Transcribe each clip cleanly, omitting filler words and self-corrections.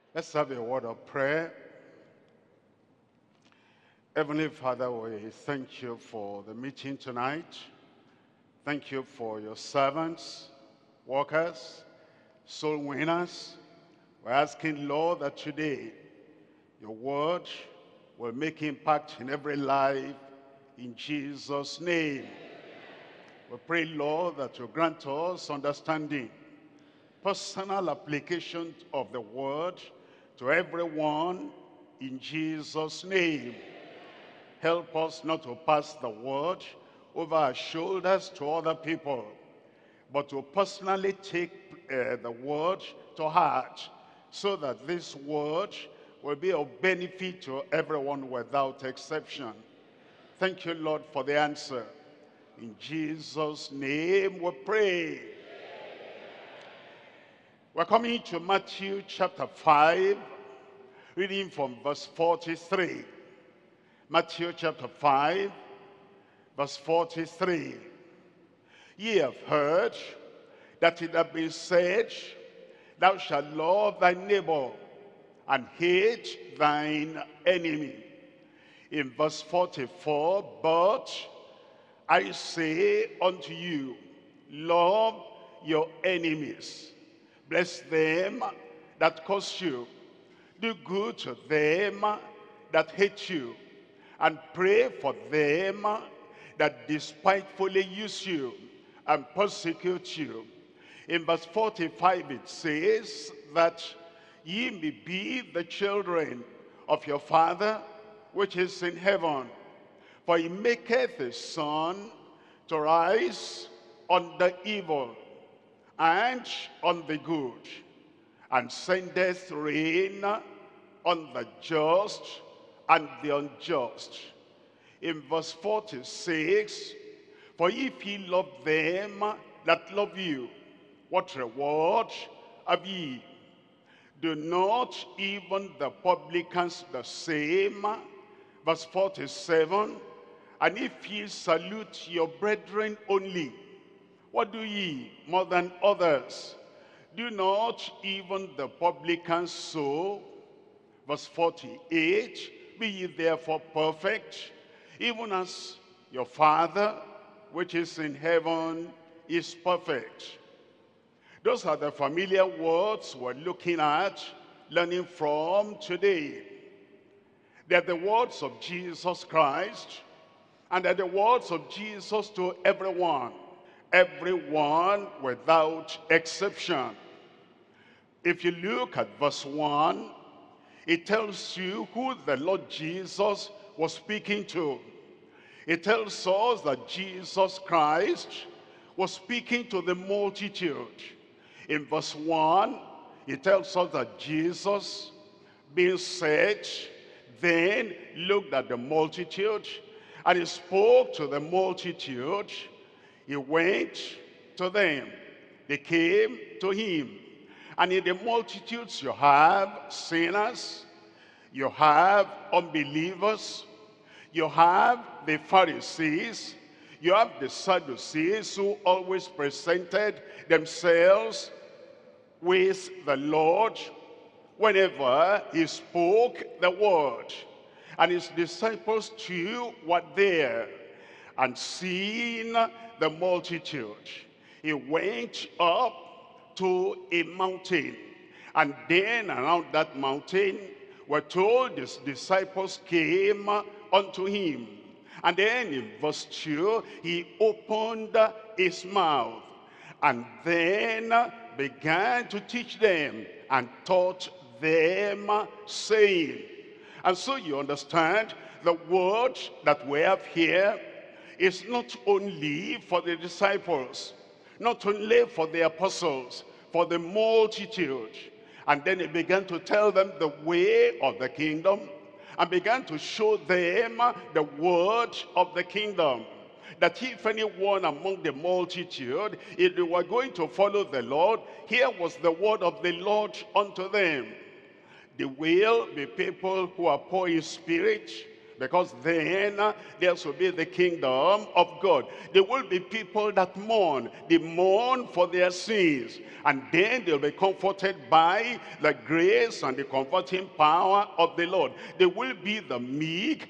Let's have a word of prayer. Heavenly Father, we thank you for the meeting tonight. Thank you for your servants, workers, soul winners. We're asking, Lord, that today your word will make impact in every life in Jesus' name. We pray, Lord, that you grant us understanding, personal application of the word to everyone in Jesus' name. Help us not to pass the word over our shoulders to other people, but to personally take the word to heart, so that this word will be of benefit to everyone without exception. Thank you, Lord, for the answer. In Jesus' name we pray. We're coming to Matthew chapter 5, reading from verse 43. Matthew chapter 5, verse 43. Ye have heard that it hath been said, thou shalt love thy neighbor and hate thine enemy. In verse 44, but I say unto you, love your enemies, bless them that curse you, do good to them that hate you, and pray for them that despitefully use you and persecute you. In verse 45 it says that ye may be the children of your Father which is in heaven. For he maketh his sun to rise on the evil and on the good, and sendeth rain on the just and the unjust. In verse 46, for if ye love them that love you, what reward have ye? Do not even the publicans the same? Verse 47, and if ye salute your brethren only, what do ye more than others? Do not even the publicans so? Verse 48, be ye therefore perfect, even as your Father which is in heaven is perfect. Those are the familiar words we're looking at, learning from today. They're the words of Jesus Christ, and they're the words of Jesus to everyone without exception. If you look at verse 1, it tells you who the Lord Jesus was speaking to. It tells us that Jesus Christ was speaking to the multitude. In verse 1, it tells us that Jesus, being set, then looked at the multitude, and he spoke to the multitude. He went to them. They came to him. And in the multitudes you have sinners, you have unbelievers, you have the Pharisees, you have the Sadducees, who always presented themselves with the Lord whenever he spoke the word. And his disciples too were there. And seeing the multitude, he went up to a mountain, and then around that mountain, we're told his disciples came unto him. And then in verse 2, he opened his mouth and then began to teach them and taught them, saying. And so you understand, the word that we have here is not only for the disciples, not only for the apostles, for the multitude. And then he began to tell them the way of the kingdom, and began to show them the word of the kingdom. That if anyone among the multitude, if they were going to follow the Lord, here was the word of the Lord unto them. They will be people who are poor in spirit, Because then there shall be the kingdom of God. There will be people that mourn. They mourn for their sins. And then they'll be comforted by the grace and the comforting power of the Lord. They will be the meek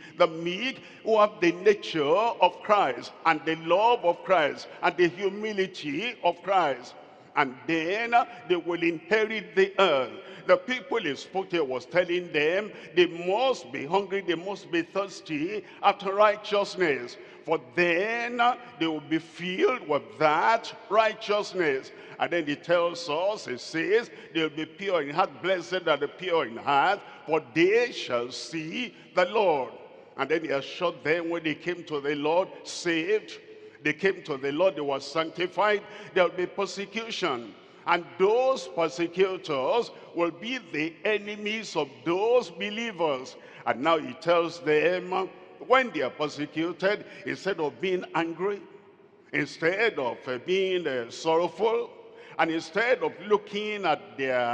who have the nature of Christ and the love of Christ and the humility of Christ. And then they will inherit the earth. The people he spoke to was telling them they must be hungry, they must be thirsty after righteousness. For then they will be filled with that righteousness. And then he tells us, he says, they'll be pure in heart. Blessed are the pure in heart, for they shall see the Lord. And then he assured them when they came to the Lord, saved, they came to the Lord, they were sanctified, there will be persecution. And those persecutors will be the enemies of those believers. And now he tells them, when they are persecuted, instead of being angry, instead of being sorrowful, and instead of looking at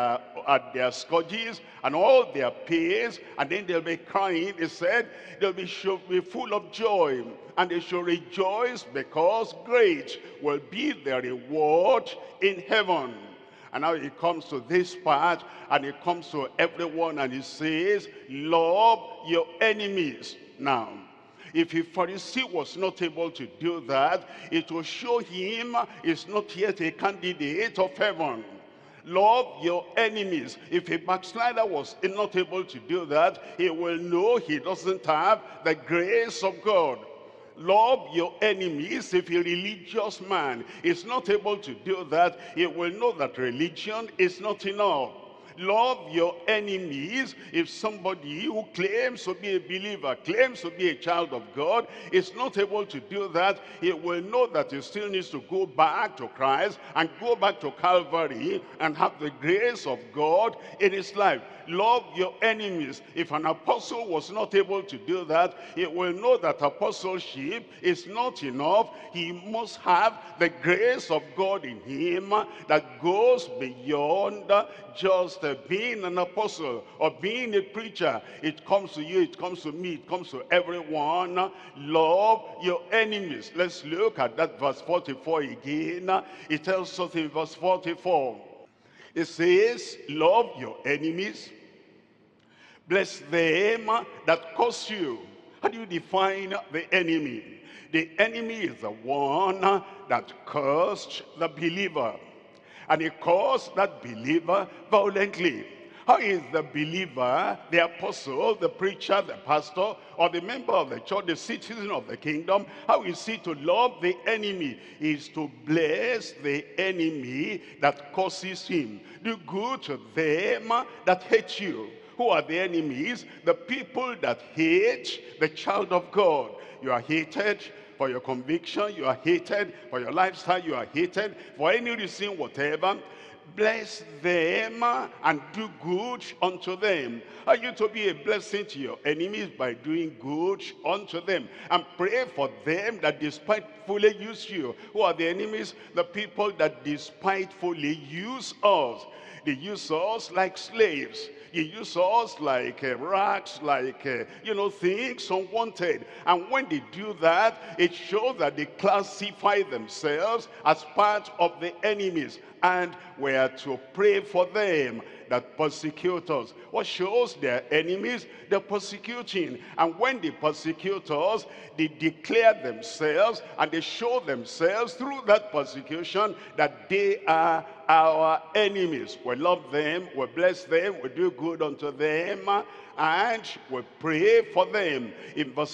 their scourges and all their pains, and then they'll be crying, he said, should be full of joy, and they should rejoice, because great will be their reward in heaven. And now he comes to this part, and he comes to everyone, and he says, love your enemies. Now, if a Pharisee was not able to do that, it will show him he's not yet a candidate of heaven. Love your enemies. If a backslider was not able to do that, he will know he doesn't have the grace of God. Love your enemies. If a religious man is not able to do that, he will know that religion is not enough. Love your enemies. If somebody who claims to be a believer, claims to be a child of God, is not able to do that, he will know that he still needs to go back to Christ and go back to Calvary and have the grace of God in his life. Love your enemies. If an apostle was not able to do that, he will know that apostleship is not enough. He must have the grace of God in him that goes beyond just being an apostle or being a preacher. It comes to you, it comes to me, it comes to everyone. Love your enemies. Let's look at that verse 44 again. It tells us in verse 44. It says, love your enemies, bless them that curse you. How do you define the enemy? The enemy is the one that cursed the believer. And he cursed that believer violently. How is the believer, the apostle, the preacher, the pastor, or the member of the church, the citizen of the kingdom, how is he to love the enemy? Is to bless the enemy that curses him. Do good to them that hate you. Who are the enemies? The people that hate the child of God. You are hated for your conviction, you are hated for your lifestyle, you are hated for any reason whatever. Bless them and do good unto them. Are you to be a blessing to your enemies? By doing good unto them. And pray for them that despitefully use you. Who are the enemies? The people that despitefully use us. They use us like slaves. They use us like rags, like, things unwanted. And when they do that, it shows that they classify themselves as part of the enemies. And we are to pray for them that persecute us. What shows their enemies? They're persecuting. And when they persecute us, they declare themselves and they show themselves through that persecution that they are our enemies. We love them, we bless them, we do good unto them, and we pray for them. In verse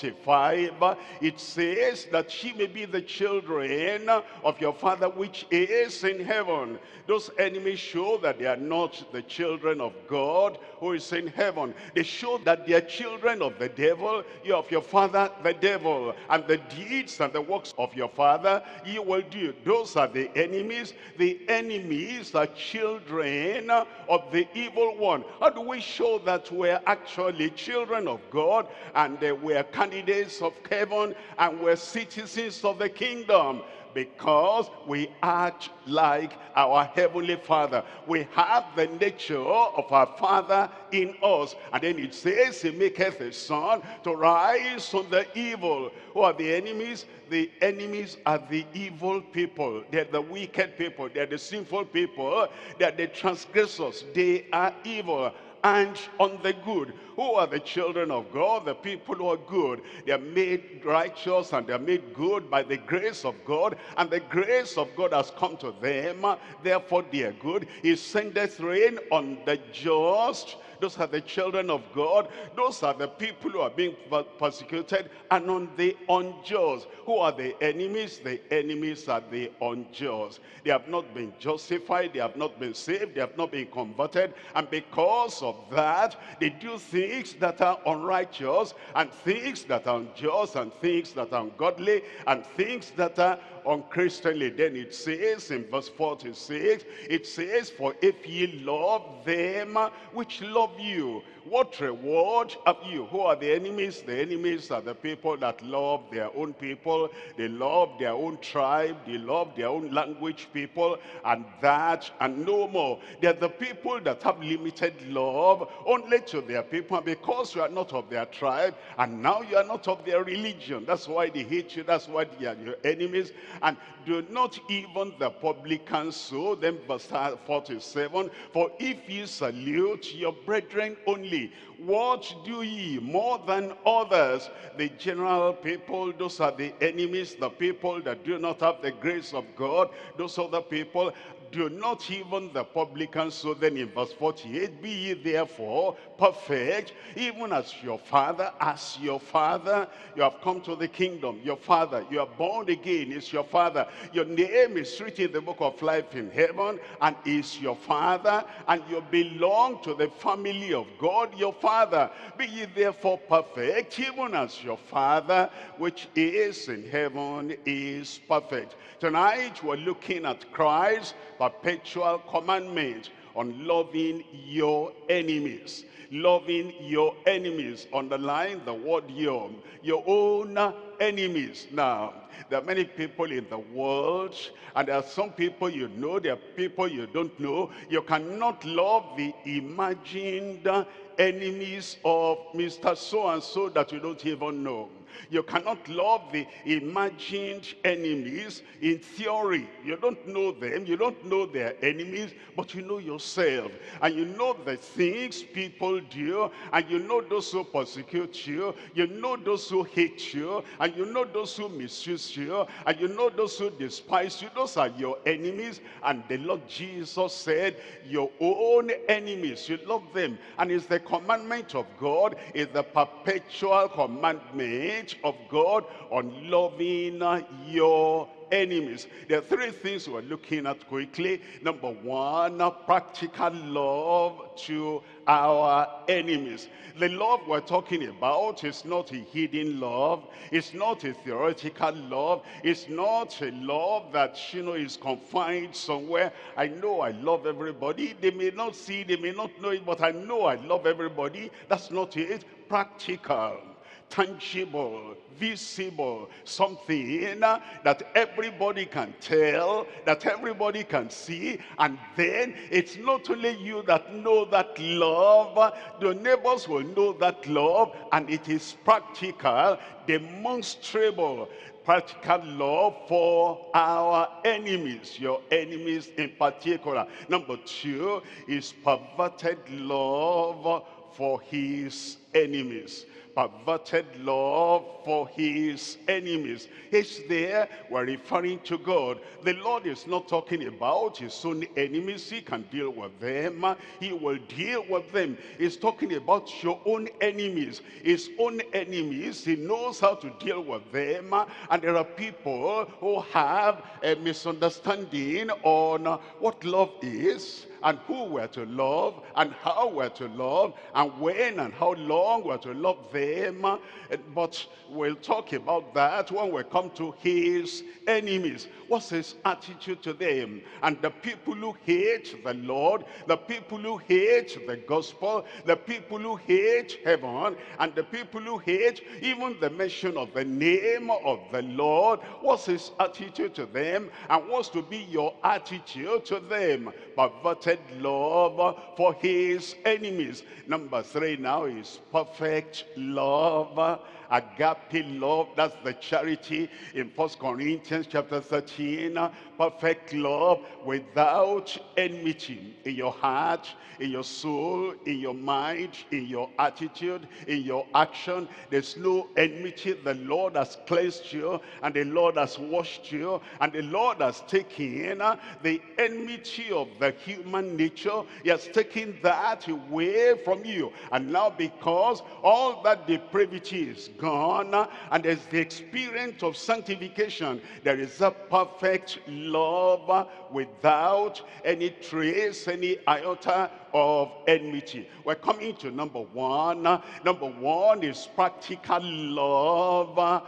45, it says that she may be the children of your Father which is in heaven. Those enemies show that they are not the children of God who is in heaven. They show that they are children of the devil. You of your father, the devil. And the deeds and the works of your father, you will do. Those are the enemies. The enemies are children of the evil one. How do we show that we're actually children of God and we're candidates of heaven and we're citizens of the kingdom? because we act like our Heavenly Father. We have the nature of our Father in us. And then it says, he maketh his sun to rise on the evil. Who are the enemies? The enemies are the evil people. They're the wicked people. They're the sinful people. They're the transgressors. They are evil. And on the good. Who are the children of God? The people who are good. They are made righteous and they are made good by the grace of God. And the grace of God has come to them. Therefore they are good. He sendeth rain on the just. Those are the children of God. Those are the people who are being persecuted. And on the unjust. Who are the enemies? The enemies are the unjust. They have not been justified. They have not been saved. They have not been converted. And because of that, they do things that are unrighteous, and things that are unjust, and things that are ungodly, and things that are unchristianly. Then it says in verse 46, it says, for if ye love them which love you, what reward have you? Who are the enemies? The enemies are the people that love their own people. They love their own tribe. They love their own language people, and that and no more. They're the people that have limited love only to their people, because you are not of their tribe, and now you are not of their religion. That's why they hate you. That's why they are your enemies. And do not even the publicans so. Then verse 47, for if ye salute your brethren only, what do ye more than others? The general people, those are the enemies, the people that do not have the grace of God. Those other people, do not even the publicans. So then in verse 48, be ye therefore perfect, even as your father. As your father, you have come to the kingdom. Your father, you are born again, is your father. Your name is written in the book of life in heaven, and is your father, and you belong to the family of God, your father. Be ye therefore perfect, even as your father which is in heaven is perfect. Tonight we're looking at Christ's perpetual commandment on loving your enemies. Loving your enemies. Underline the word your own enemies. Now, there are many people in the world, and there are some people you know, there are people you don't know. You cannot love the imagined enemies of Mr. So-and-so that you don't even know. You cannot love the imagined enemies in theory. You don't know them. You don't know their enemies, but you know yourself. And you know the things people do. And you know those who persecute you. You know those who hate you. And you know those who misuse you. And you know those who despise you. Those are your enemies. And the Lord Jesus said, your own enemies, you love them. And it's the commandment of God, is the perpetual commandment of God on loving your enemies. There are three things we're looking at quickly. Number one, practical love to our enemies. The love we're talking about is not a hidden love. It's not a theoretical love. It's not a love that, is confined somewhere. I know I love everybody. They may not see, they may not know it, but I know I love everybody. That's not it. Practical, tangible, visible, something that everybody can tell, that everybody can see. And then it's not only you that know that love, the neighbors will know that love, and it is practical, demonstrable. Practical love for our enemies, your enemies in particular. Number two is perverted love for his enemies. Perverted love for his enemies. It's there, we're referring to God. The Lord is not talking about his own enemies. He can deal with them. He will deal with them. He's talking about your own enemies. His own enemies, he knows how to deal with them. And there are people who have a misunderstanding on what love is and who we're to love, and how we're to love, and when and how long we're to love them. But we'll talk about that when we come to his enemies. What's his attitude to them? And the people who hate the Lord, the people who hate the gospel, the people who hate heaven, and the people who hate even the mention of the name of the Lord. What's his attitude to them? And what's to be your attitude to them? Perverted love for his enemies. Number 3 now is perfect love. Agape love, that's the charity in 1 Corinthians chapter 13. Perfect love without enmity in your heart, in your soul, in your mind, in your attitude, in your action. There's no enmity. The Lord has cleansed you, and the Lord has washed you, and the Lord has taken the enmity of the human nature. He has taken that away from you. And now, because all that depravity is gone, and there's the experience of sanctification, there is a perfect love without any trace, any iota of enmity. We're coming to number 1. Number 1 is practical love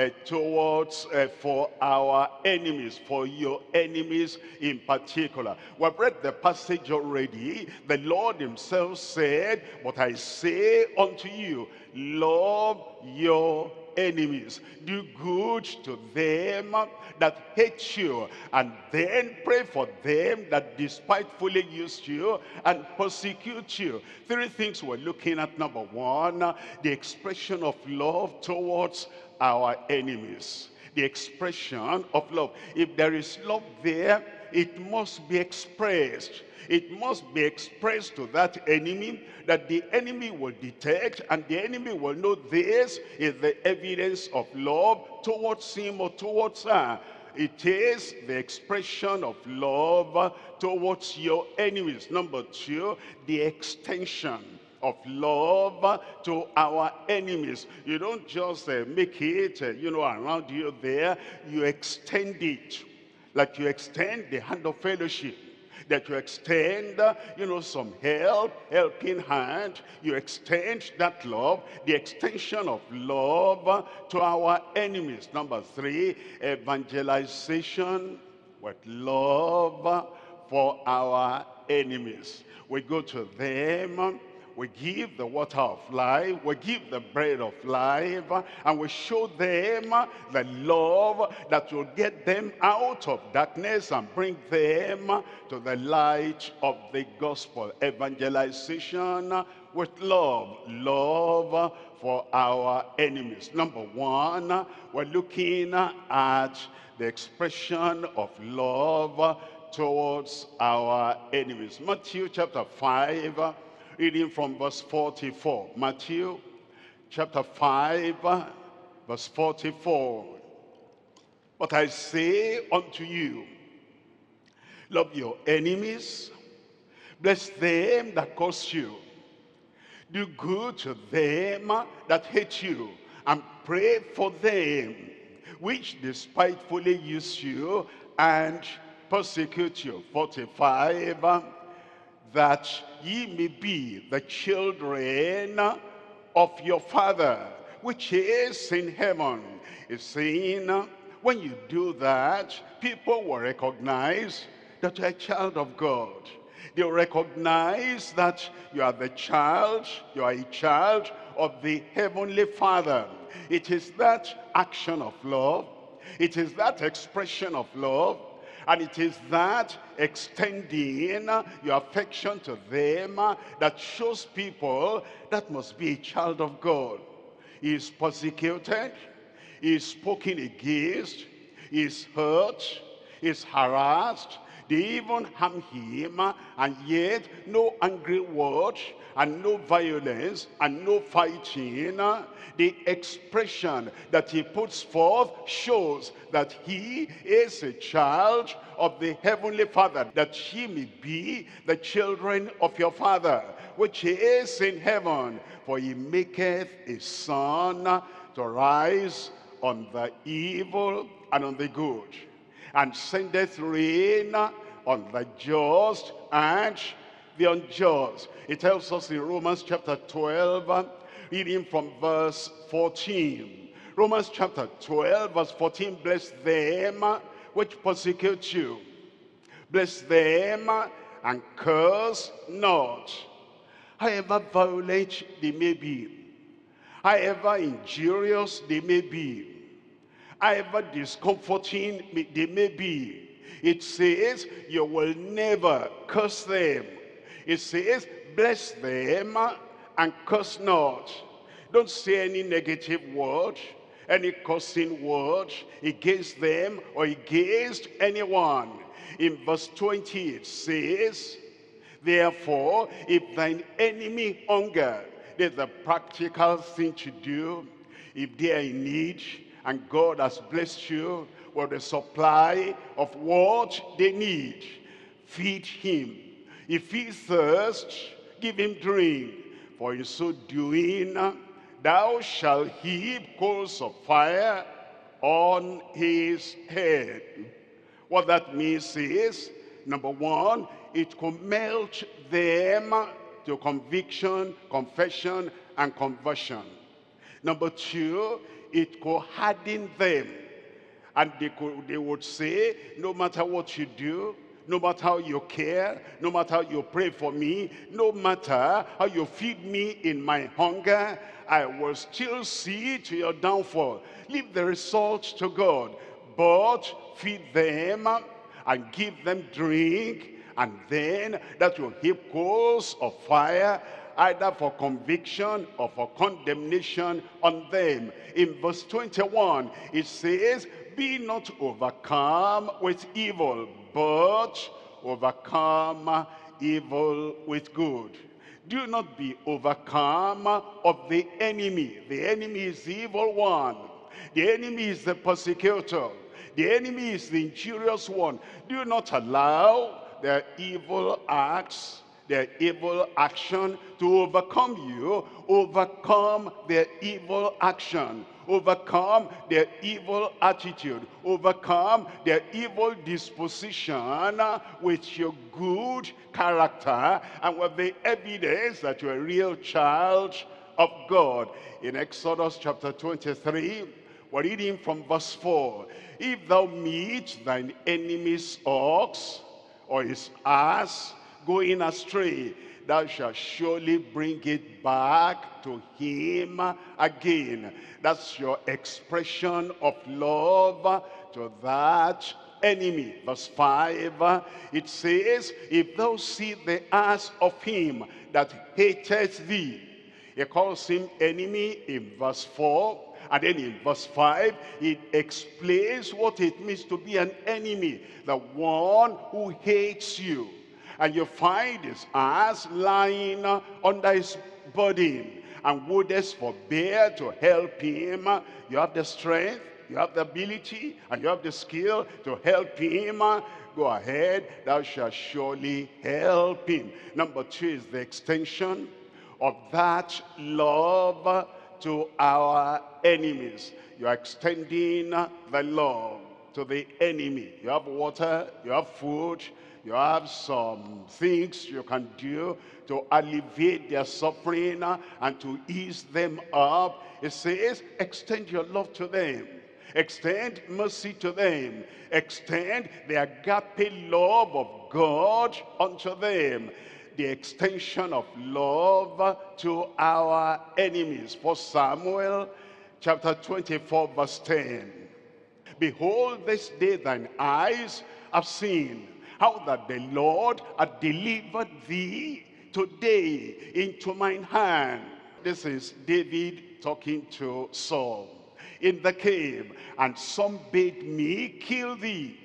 towards for our enemies, for your enemies in particular. We've read the passage already. The Lord himself said, "But I say unto you, love your enemies, do good to them that hate you, and then pray for them that despitefully use you and persecute you." 3 things we're looking at. Number 1, the expression of love towards our enemies. The expression of love. If there is love there, it must be expressed. It must be expressed to that enemy, that the enemy will detect, and the enemy will know this is the evidence of love towards him or towards her. It is the expression of love towards your enemies. Number 2, the extension of love to our enemies. You don't just make it, around you there. You extend it, like you extend the hand of fellowship, that you extend, some helping hand. You extend that love, the extension of love to our enemies. Number 3, evangelization with love for our enemies. We go to them, we give the water of life, we give the bread of life, and we show them the love that will get them out of darkness and bring them to the light of the gospel. Evangelization with love, love for our enemies. Number 1, we're looking at the expression of love towards our enemies. Matthew chapter 5, reading from verse 44. Matthew chapter 5, verse 44. "But I say unto you, love your enemies, bless them that curse you, do good to them that hate you, and pray for them which despitefully use you and persecute you." 45, "That ye may be the children of your Father which is in heaven." It's saying, when you do that, people will recognize that you're a child of God. They'll recognize that you are a child of the Heavenly Father. It is that action of love, it is that expression of love, and it is that extending your affection to them that shows people that must be a child of God. He is persecuted, he is spoken against, he is hurt, he is harassed, they even harm him, and yet no angry word, and no violence, and no fighting. The expression that he puts forth shows that he is a child of the Heavenly Father, that ye may be the children of your Father, which is in heaven. For he maketh his sun to rise on the evil and on the good, and sendeth rain on the just and the unjust. It tells us in Romans chapter 12, reading from verse 14. Romans chapter 12, verse 14, bless them which persecute you. Bless them and curse not. However violent they may be, however injurious they may be, however discomforting they may be, it says you will never curse them. It says bless them and curse not. Don't say any negative word, any cursing word against them or against anyone. In verse 20 it says, therefore, if thine enemy hunger, there's a practical thing to do. If they are in need and God has blessed you with the supply of what they need, feed him. If he thirsts, give him drink. For in so doing, thou shalt heap coals of fire on his head. What that means is, number one, it could melt them to conviction, confession, and conversion. Number two, it could harden them. And they would say, no matter what you do, no matter how you care, no matter how you pray for me, no matter how you feed me in my hunger, I will still see to your downfall. Leave the results to God, but feed them and give them drink, and then that will heap coals of fire, either for conviction or for condemnation on them. In verse 21, it says, be not overcome with evil, but overcome evil with good. Do not be overcome of the enemy. The enemy is the evil one. The enemy is the persecutor. The enemy is the injurious one. Do not allow their evil acts, their evil action to overcome you. Overcome their evil action. Overcome their evil attitude. Overcome their evil disposition with your good character and with the evidence that you're a real child of God. In Exodus chapter 23, we're reading from verse 4. If thou meet thine enemy's ox or his ass going astray, thou shalt surely bring it back to him again. That's your expression of love to that enemy. Verse 5, it says, if thou see the ass of him that hateth thee. He calls him enemy in verse 4. And then in verse 5, it explains what it means to be an enemy. The one who hates you. And you find his ass lying under his burden, and wouldest forbear to help him. You have the strength, you have the ability, and you have the skill to help him. Go ahead, thou shalt surely help him. Number 2 is the extension of that love to our enemies. You are extending the love to the enemy. You have water, you have food, you have some things you can do to alleviate their suffering and to ease them up. It says, extend your love to them. Extend mercy to them. Extend the agape love of God unto them. The extension of love to our enemies. 1 Samuel chapter 24 verse 10. Behold, this day thine eyes have seen how that the Lord hath delivered thee today into mine hand. This is David talking to Saul in the cave. And some bade me kill thee,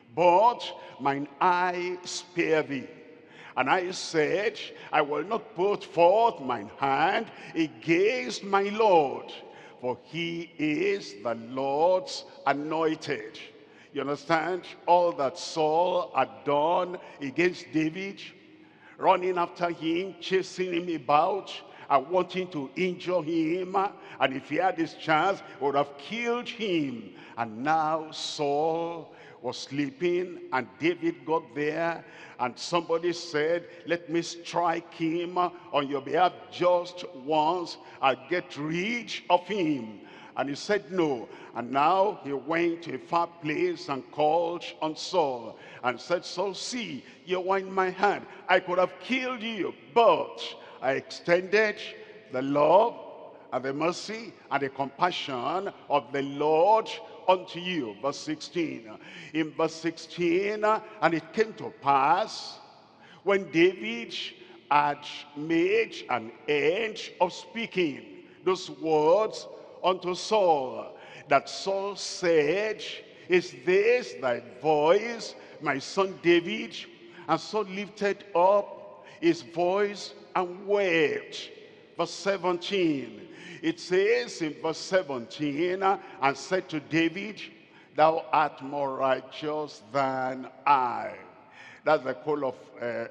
but mine eye spare thee. And I said, I will not put forth mine hand against my Lord, for he is the Lord's anointed. You understand? All that Saul had done against David, running after him, chasing him about, and wanting to injure him. And if he had his chance, would have killed him. And now Saul was sleeping, and David got there, and somebody said, let me strike him on your behalf just once. I'll get rid of him. And he said no. And now he went to a far place and called on Saul and said, Saul, see, you are in my hand. I could have killed you, but I extended the love and the mercy and the compassion of the Lord unto you. Verse 16. In verse 16, and it came to pass when David had made an end of speaking those words unto Saul, that Saul said, is this thy voice, my son David? And Saul lifted up his voice and wept. Verse 17, it says in verse 17, and said to David, thou art more righteous than I. That's the coal of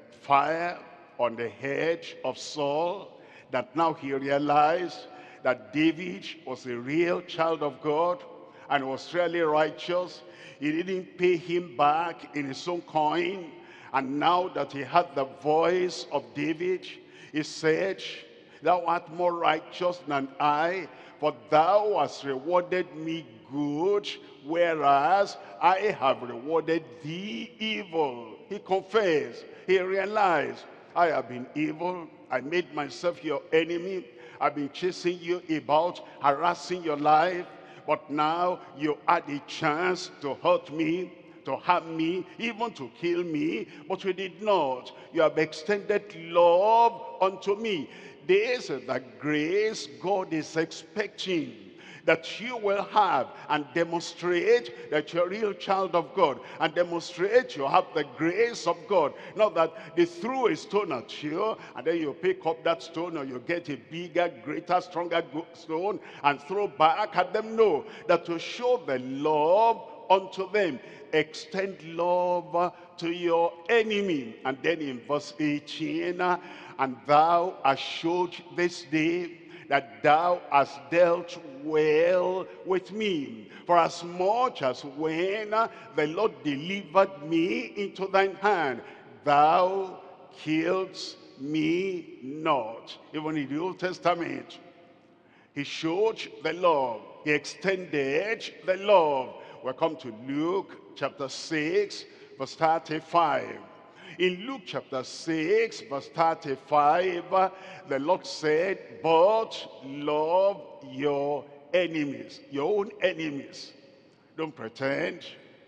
fire on the head of Saul, that now he realized that David was a real child of God and was really righteous. He didn't pay him back in his own coin. And now that he had the voice of David, he said, thou art more righteous than I, for thou hast rewarded me good, whereas I have rewarded thee evil. He confessed, he realized, I have been evil, I made myself your enemy, I've been chasing you about, harassing your life, but now you had a chance to hurt me, to harm me, even to kill me, but you did not. You have extended love unto me. This is the grace God is expecting that you will have, and demonstrate that you're a real child of God, and demonstrate you have the grace of God. Not that they threw a stone at you and then you pick up that stone, or you get a bigger, greater, stronger stone and throw back at them. No, that to show the love unto them, extend love to your enemy. And then in verse 18, and thou hast showed this day that thou hast dealt well with me. For as much as when the Lord delivered me into thine hand, thou killedst me not. Even in the Old Testament, he showed the love. He extended the love. We'll come to Luke chapter 6, verse 35. In Luke chapter 6, verse 35, the Lord said, but love your enemies, your own enemies. Don't pretend.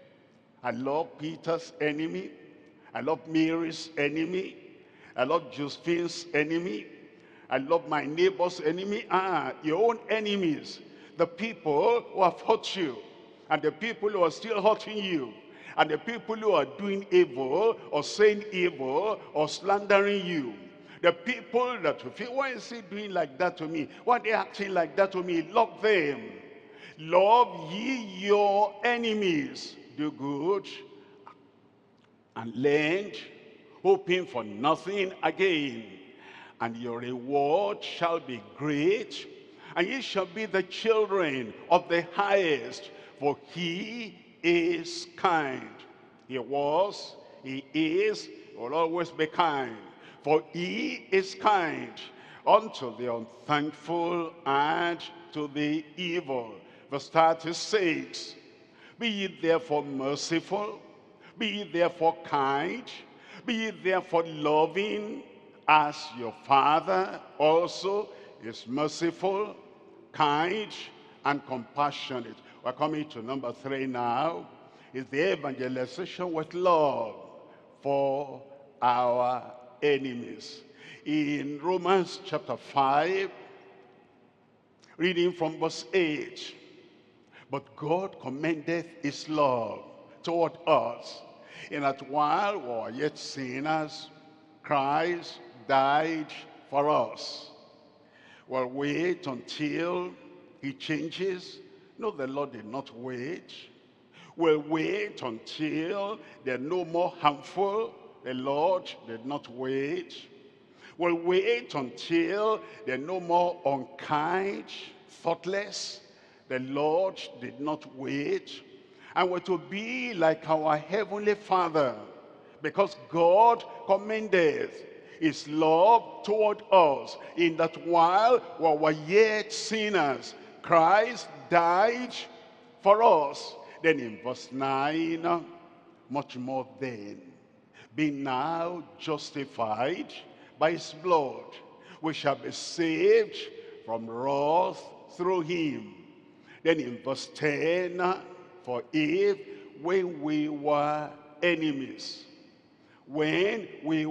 I love Peter's enemy. I love Mary's enemy. I love Josephine's enemy. I love my neighbor's enemy. Your own enemies. The people who have hurt you, and the people who are still hurting you, and the people who are doing evil or saying evil or slandering you. The people that you feel, why is he doing like that to me? Why are they acting like that to me? Love them. Love ye your enemies. Do good and lend, hoping for nothing again. And your reward shall be great, and ye shall be the children of the highest, for he is kind. He was, he is, will always be kind. For he is kind unto the unthankful and to the evil. Verse 36, be ye therefore merciful, be ye therefore kind, be ye therefore loving, as your Father also is merciful, kind, and compassionate. We're coming to number 3 now. Is the evangelization with love for our enemies. In Romans chapter 5, reading from verse 8. But God commendeth his love toward us, in that while we were yet sinners, Christ died for us. We'll wait until he changes. No, the Lord did not wait. We'll wait until they're no more harmful. The Lord did not wait. We'll wait until they're no more unkind, thoughtless. The Lord did not wait. and we're to be like our heavenly Father, because God commended his love toward us, in that while we were yet sinners, Christ died for us. Then in verse 9, much more then, being now justified by his blood, we shall be saved from wrath through him. Then in verse 10, for if when we were enemies, we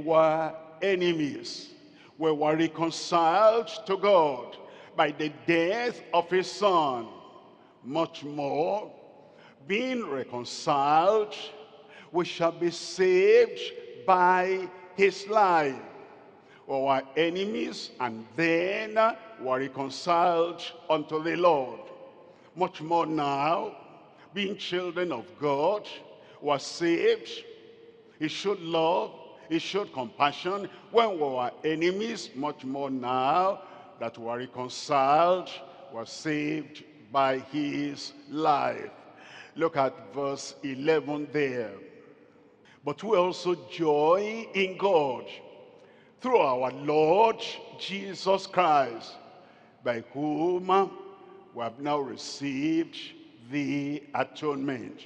were reconciled to God by the death of his Son, much more, being reconciled, we shall be saved by his life. We were enemies, and then were reconciled unto the Lord. Much more now, being children of God, were saved. He showed love, he showed compassion when we were enemies. Much more now that we are reconciled, were saved by his life. Look at verse 11 there. But we also joy in God through our Lord Jesus Christ, by whom we have now received the atonement.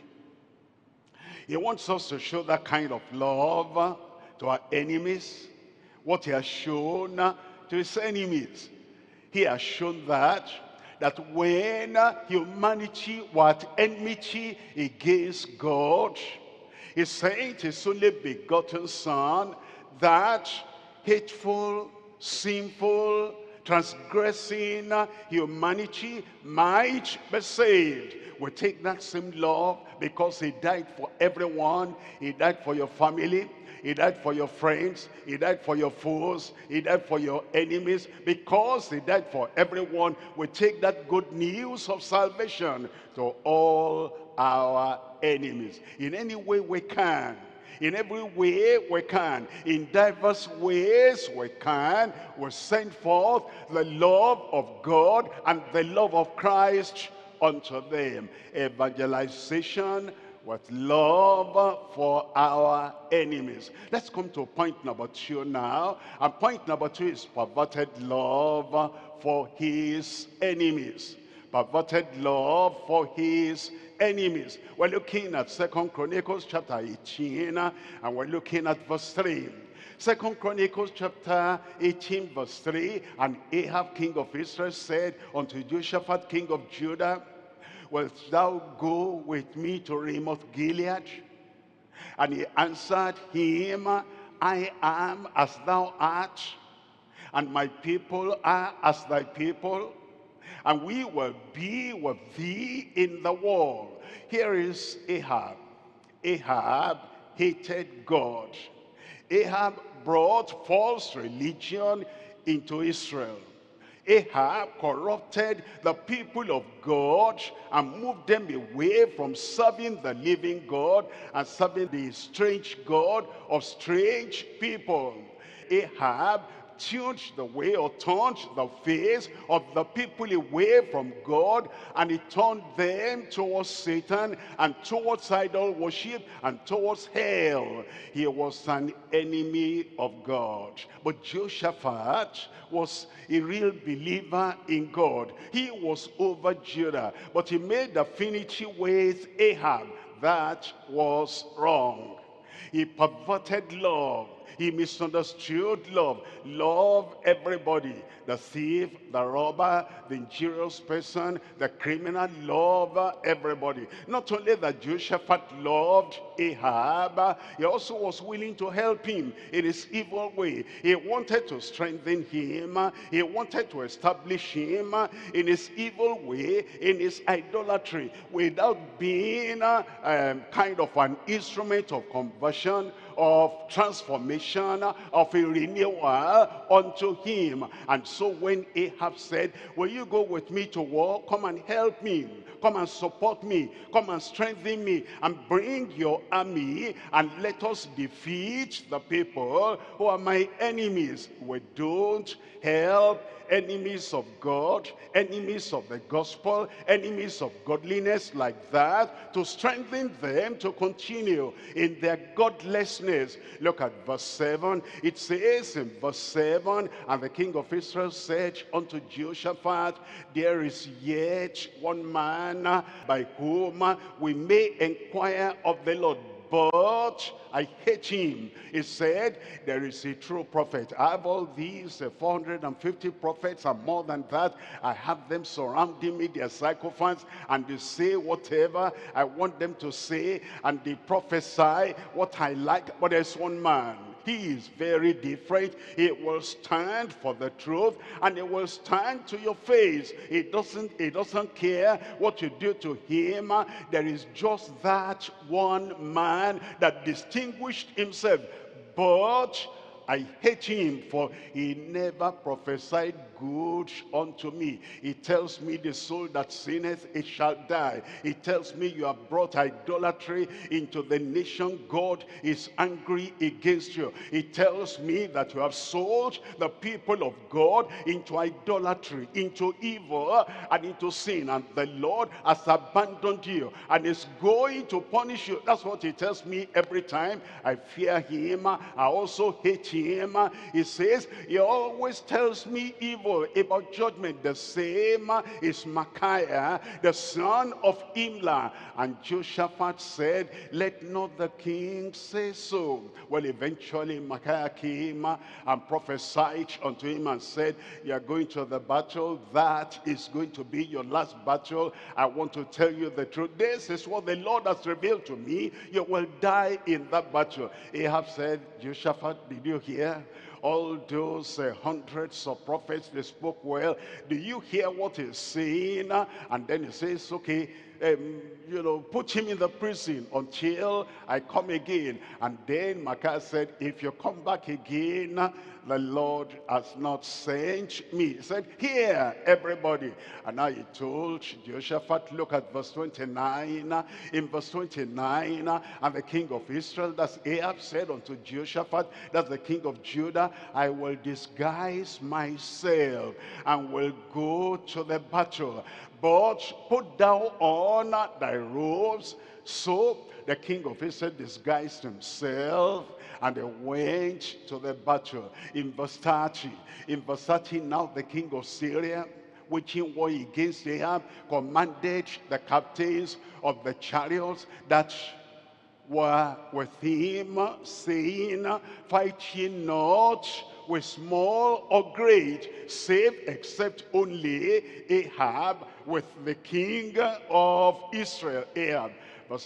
He wants us to show that kind of love to our enemies, what he has shown to his enemies. He has shown that when humanity was at enmity against God, he sent his only begotten Son, that hateful, sinful, transgressing humanity might be saved. We take that same love because he died for everyone. He died for your family. He died for your friends. He died for your foes. He died for your enemies. Because he died for everyone, we take that good news of salvation to all our enemies. In any way we can. In every way we can. In diverse ways we can. We send forth the love of God and the love of Christ unto them. Evangelization with love for our enemies. Let's come to point number 2 now. And point number 2 is perverted love for his enemies. Perverted love for his enemies. We're looking at 2 Chronicles chapter 18, and we're looking at verse 3. 2 Chronicles chapter 18 verse 3, and Ahab king of Israel said unto Jehoshaphat king of Judah, wilt thou go with me to Ramoth Gilead? And he answered him, I am as thou art, and my people are as thy people, and we will be with thee in the war. Here is Ahab. Ahab hated God. Ahab brought false religion into Israel. Ahab corrupted the people of God and moved them away from serving the living God and serving the strange God of strange people. Ahab tuned the way, or turned the face of the people away from God, and he turned them towards Satan and towards idol worship and towards hell. He was an enemy of God. But Jehoshaphat was a real believer in God. He was over Judah, but he made affinity with Ahab. That was wrong. He perverted love. He misunderstood love. Love everybody. The thief, the robber, the injurious person, the criminal. Love everybody. Not only that Jehoshaphat loved Ahab, he also was willing to help him in his evil way. He wanted to strengthen him. He wanted to establish him in his evil way, in his idolatry, without being kind of an instrument of conversion, of transformation, of a renewal unto him. And so when Ahab said, will you go with me to war? Come and help me. Come and support me. Come and strengthen me. And bring your army and let us defeat the people who are my enemies. We don't help enemies of God, enemies of the gospel, enemies of godliness like that, to strengthen them to continue in their godlessness. Look at verse 7. It says in verse 7, and the king of Israel said unto Jehoshaphat, there is yet one man by whom we may inquire of the Lord, but I hate him. He said, there is a true prophet. I have all these 450 prophets and more than that. I have them surrounding me, their sycophants, and they say whatever I want them to say, and they prophesy what I like. But there's one man. He is very different. He will stand for the truth, and he will stand to your face. He doesn't care what you do to him. There is just that one man that distinguished himself. But I hate him, for he never prophesied good unto me. He tells me the soul that sinneth, it shall die. He tells me you have brought idolatry into the nation. God is angry against you. He tells me that you have sold the people of God into idolatry, into evil, and into sin. And the Lord has abandoned you and is going to punish you. That's what he tells me every time. I fear him. I also hate him. He says, he always tells me evil about judgment. The same is Micaiah, the son of Imlah. And Jehoshaphat said, let not the king say so. Well, eventually Micaiah came and prophesied unto him and said, you are going to the battle. That is going to be your last battle. I want to tell you the truth. This is what the Lord has revealed to me. You will die in that battle. Ahab said, Jehoshaphat, did you hear? All those hundreds of prophets, they spoke well. Do you hear what he's saying? And then he says, okay, put him in the prison until I come again. And then Micaiah said, if you come back again, the Lord has not sent me. He said, hear everybody. And now he told Jehoshaphat, look at verse 29. In verse 29, and the king of Israel, that's Ahab, said unto Jehoshaphat, that's the king of Judah, I will disguise myself and will go to the battle. But put thou on thy robes. So the king of Israel disguised himself and they went to the battle. In verse 30, now the king of Syria, waging war against Ahab, commanded the captains of the chariots that were with him, saying, fight ye not with small or great, save except only Ahab with the king of Israel, Ahab. Verse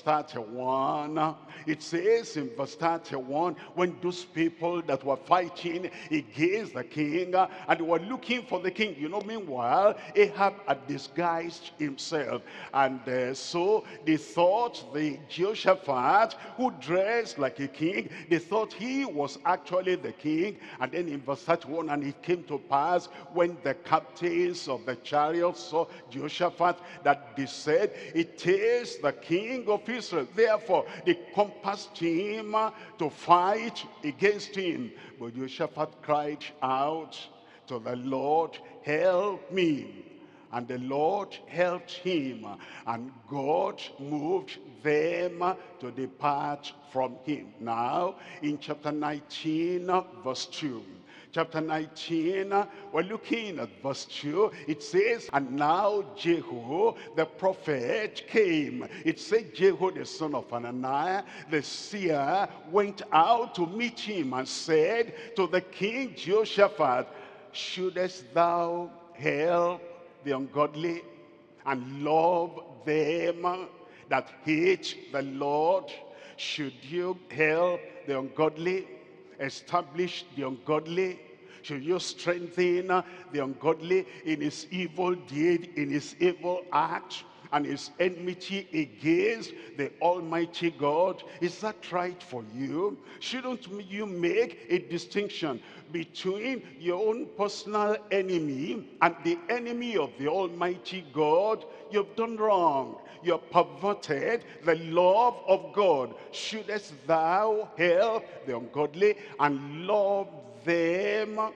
31, it says in verse 31, when those people that were fighting against the king and were looking for the king, meanwhile Ahab had disguised himself, and so they thought the Jehoshaphat, who dressed like a king, they thought he was actually the king. And then in verse 31, and it came to pass when the captains of the chariots saw Jehoshaphat, that they said, it is the king of Israel. Therefore they compassed him to fight against him. But Jehoshaphat cried out to the Lord, help me. And the Lord helped him, and God moved them to depart from him. Now in chapter 19 verse 2, chapter 19, we're looking at verse 2. It says, and now Jehu the prophet came. It said Jehu the son of Hananiah the seer went out to meet him and said to the king Jehoshaphat, shouldest thou help the ungodly and love them that hate the Lord? Should you help the ungodly, establish the ungodly? Should you strengthen the ungodly in his evil deed, in his evil act, and his enmity against the Almighty God? Is that right for you? Shouldn't you make a distinction between your own personal enemy and the enemy of the Almighty God? You've done wrong. You have perverted the love of God. Shouldest thou help the ungodly and love them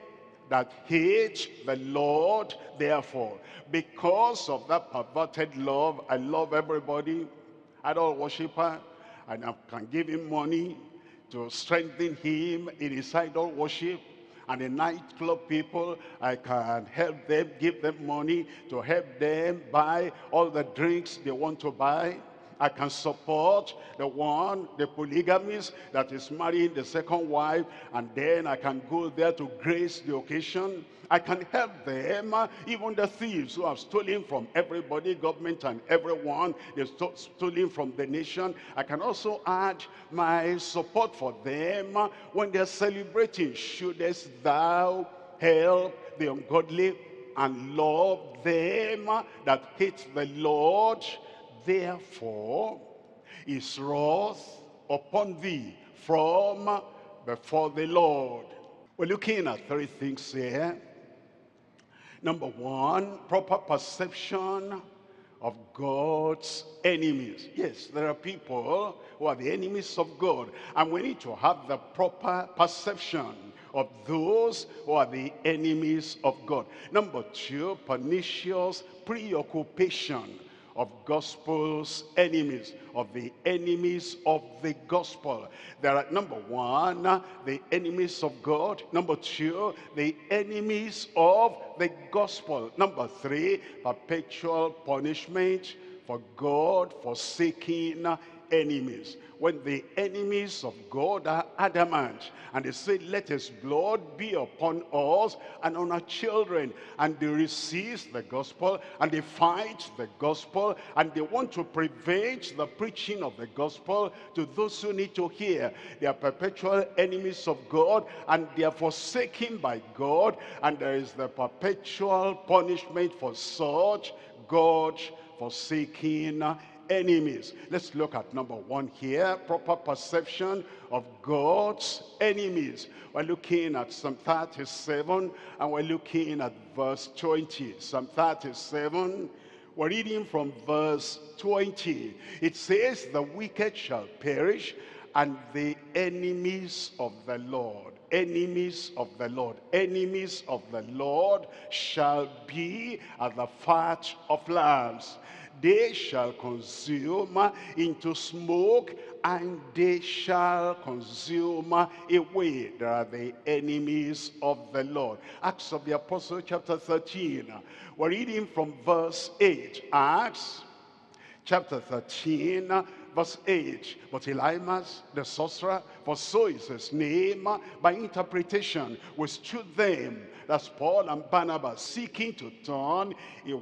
that hate the Lord. Therefore, because of that perverted love, I love everybody, idol worshiper, and I can give him money to strengthen him in his idol worship. And the nightclub people, I can help them, give them money to help them buy all the drinks they want to buy. I can support the polygamist that is marrying the second wife, and then I can go there to grace the occasion. I can help them, even the thieves who have stolen from everybody, government and everyone. They've stolen from the nation. I can also add my support for them when they're celebrating. Shouldest thou help the ungodly and love them that hate the Lord? Therefore, his wrath upon thee from before the Lord. We're looking at three things here. Number one, proper perception of God's enemies. Yes, there are people who are the enemies of God, and we need to have the proper perception of those who are the enemies of God. Number two, pernicious preoccupation of gospel's enemies, of the enemies of the gospel. There are, number one, the enemies of God. Number two, the enemies of the gospel. Number three, perpetual punishment for God forsaking enemies. When the enemies of God are adamant and they say, let his blood be upon us and on our children, and they resist the gospel and they fight the gospel and they want to prevent the preaching of the gospel to those who need to hear, they are perpetual enemies of God and they are forsaken by God, and there is the perpetual punishment for such God forsaking enemies. Let's look at number one here, proper perception of God's enemies. We're looking at Psalm 37 and we're looking at verse 20. Psalm 37, we're reading from verse 20. It says, the wicked shall perish and the enemies of the Lord, enemies of the Lord, enemies of the Lord shall be as the fat of lambs. They shall consume into smoke, and they shall consume away. They are the enemies of the Lord. Acts of the Apostle chapter 13. We're reading from verse 8. Acts chapter 13, verse 8. But Elymas, the sorcerer, for so is his name, by interpretation withstood them, that's Paul and Barnabas, seeking to turn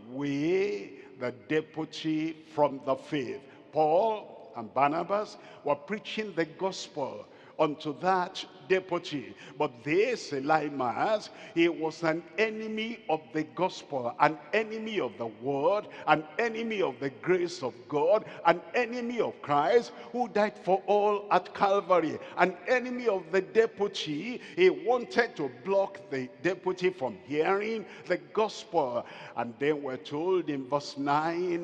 away the deputy from the faith. Paul and Barnabas were preaching the gospel unto that deputy, but this Elymas, he was an enemy of the gospel, an enemy of the word, an enemy of the grace of God, an enemy of Christ who died for all at Calvary, an enemy of the deputy. He wanted to block the deputy from hearing the gospel. And then we're told in verse 9,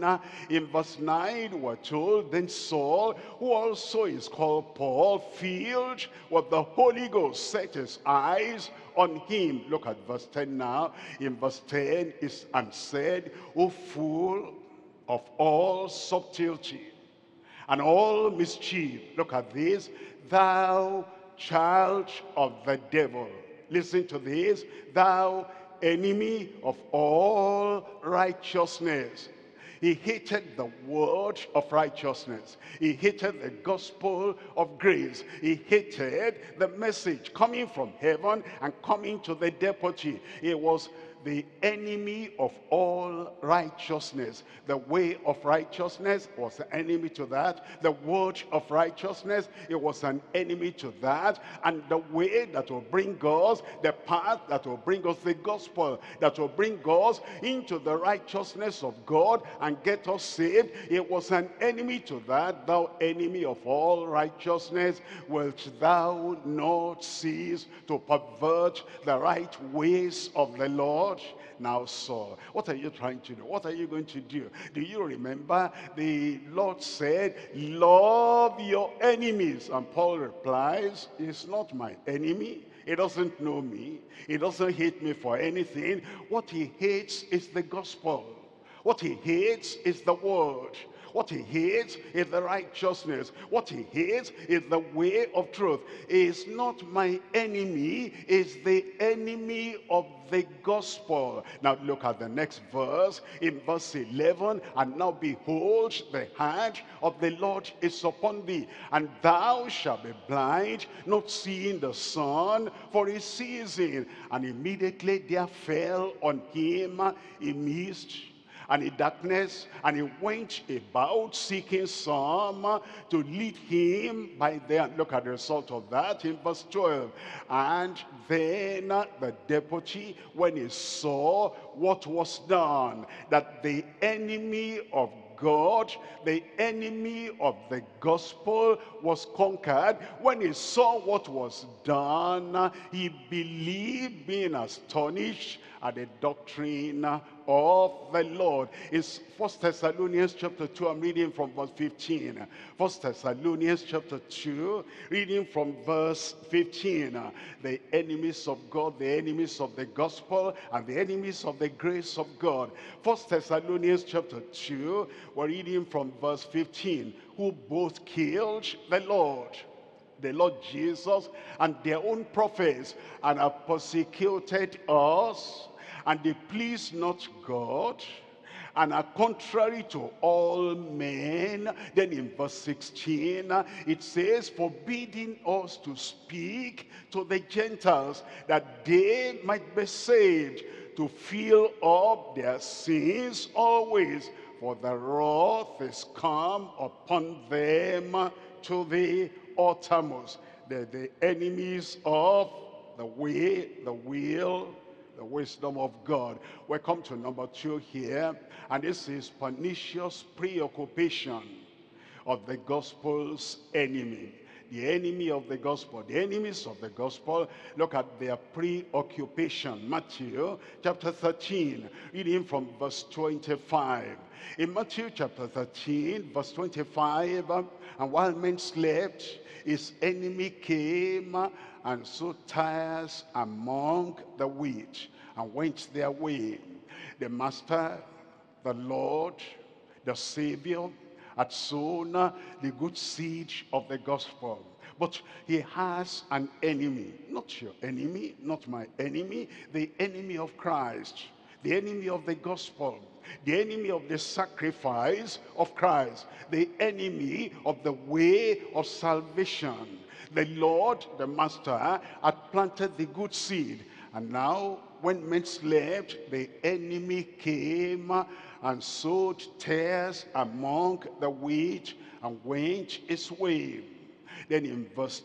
we're told, then Saul, who also is called Paul, filled with the Holy Ghost, set his eyes on him. Look at verse 10 now. In verse 10 is, and said, O full of all subtlety and all mischief. Look at this. Thou child of the devil. Listen to this. Thou enemy of all righteousness. He hated the word of righteousness. He hated the gospel of grace. He hated the message coming from heaven and coming to the deputy. He was the enemy of all righteousness. The way of righteousness was an enemy to that. The word of righteousness, it was an enemy to that. And the way that will bring us, the path that will bring us the gospel, that will bring us into the righteousness of God and get us saved, it was an enemy to that. Thou enemy of all righteousness, wilt thou not cease to pervert the right ways of the Lord? Now, Saul, what are you trying to do? What are you going to do? Do you remember the Lord said, love your enemies? And Paul replies, he's not my enemy. He doesn't know me. He doesn't hate me for anything. What he hates is the gospel. What he hates is the word. What he hates is the righteousness. What he hates is the way of truth. He is not my enemy, he is the enemy of the gospel. Now look at the next verse, in verse 11. And now behold, the hand of the Lord is upon thee, and thou shalt be blind, not seeing the sun for a season. And immediately there fell on him a mist and a darkness, and he went about seeking some to lead him by the hand. Look at the result of that in verse 12. And then the deputy, when he saw what was done, that the enemy of God, the enemy of the gospel, was conquered, when he saw what was done, he believed, being astonished at the doctrine of the Lord. It's 1 Thessalonians chapter 2, I'm reading from verse 15. 1 Thessalonians chapter 2, reading from verse 15. The enemies of God, the enemies of the gospel, and the enemies of the grace of God. 1 Thessalonians chapter 2, we're reading from verse 15. Who both killed the Lord Jesus, and their own prophets, and have persecuted us, and they please not God, and are contrary to all men. Then in verse 16, it says, forbidding us to speak to the Gentiles, that they might be saved, to fill up their sins always, for the wrath is come upon them to the uttermost. They're the enemies of the way, the will, the wisdom of God. We come to number 2 here, and this is pernicious preoccupation of the gospel's enemy. The enemy of the gospel, the enemies of the gospel. Look at their preoccupation. Matthew chapter 13, reading from verse 25. In Matthew chapter 13, verse 25, and while men slept, his enemy came and sowed tares among the wheat, and went their way. The Master, the Lord, the Savior, had sown the good seed of the gospel. But he has an enemy. Not your enemy, not my enemy. The enemy of Christ. The enemy of the gospel. The enemy of the sacrifice of Christ. The enemy of the way of salvation. The Lord, the Master, had planted the good seed. And now, when men slept, the enemy came and sowed tares among the wheat, and went his way. Then in verse